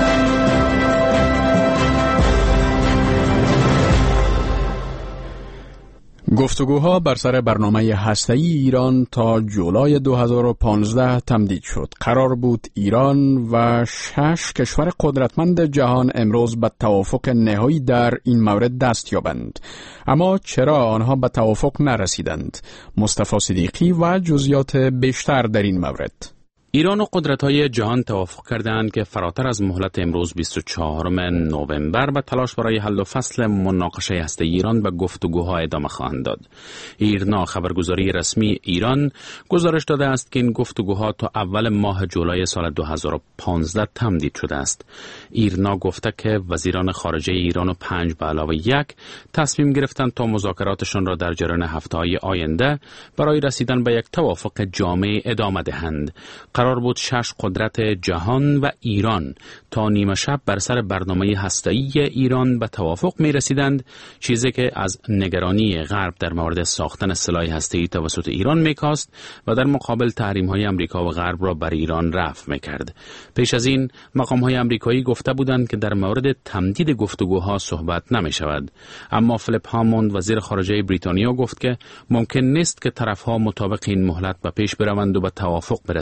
گفتگوها بر سر برنامه هسته‌ای ایران تا جولای دو هزار و پانزده تمدید شد. قرار بود ایران و شش کشور قدرتمند جهان امروز به توافق نهایی در این مورد دست یابند. اما چرا آنها به توافق نرسیدند؟ مصطفی صدیقی و جزئیات بیشتر در این مورد. ایران و قدرت‌های جهان توافق کردند که فراتر از مهلت امروز بیست و چهارم نوامبر به تلاش برای حل و فصل مناقشه هسته‌ای ایران به گفتگوها ادامه خواهند داد. ایرنا خبرگزاری رسمی ایران گزارش داده است که این گفتگوها تا اول ماه جولای سال دو هزار و پانزده تمدید شده است. ایرنا گفته که وزیران خارجه ایران و پنج به علاوه یک تصمیم گرفتند تا مذاکراتشان را در جریان هفته‌های آینده برای رسیدن به یک توافق جامع ادامه دهند. قرار بود شش قدرت جهان و ایران تا نیمه شب بر سر برنامه هسته‌ای ایران به توافق می رسیدند، چیزی که از نگرانی غرب در مورد ساختن سلاح هسته‌ای توسط ایران می کاست و در مقابل تحریم‌های آمریکا و غرب را بر ایران رفع می کرد. پیش از این مقام‌های آمریکایی گفته بودند که در مورد تمدید گفتگوها صحبت نمی شود، اما فیلیپ هاموند وزیر خارجه بریتانیا گفت که ممکن نیست که طرف‌ها مطابق این مهلت به پیش بروند و به توافق برسند،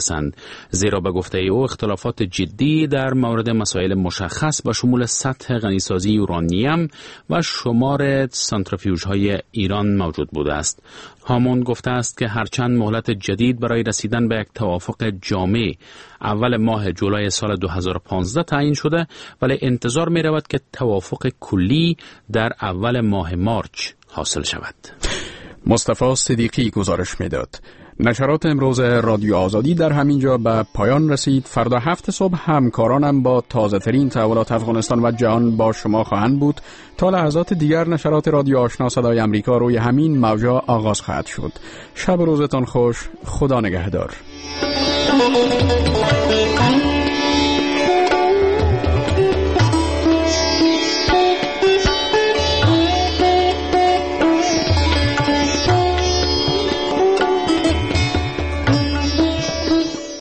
زیرا به گفته او اختلافات جدی در مورد مسائل مشخص به شمول سطح غنیسازی یورانیم و شمار سانتریفیوژهای ایران موجود بوده است. هامون گفته است که هرچند مهلت جدید برای رسیدن به یک توافق جامع اول ماه جولای سال دو هزار و پانزده تعیین شده، ولی انتظار می رود که توافق کلی در اول ماه مارچ حاصل شود. مصطفی صدیقی گزارش میداد. نشرات امروز رادیو آزادی در همین جا به پایان رسید. فردا هفت صبح همکارانم با تازه ترین تحولات افغانستان و جهان با شما خواهند بود. تا لحظات دیگر نشرات رادیو آشنا صدای امریکا روی همین موجا آغاز خواهد شد. شب روزتان خوش. خدا نگهدار.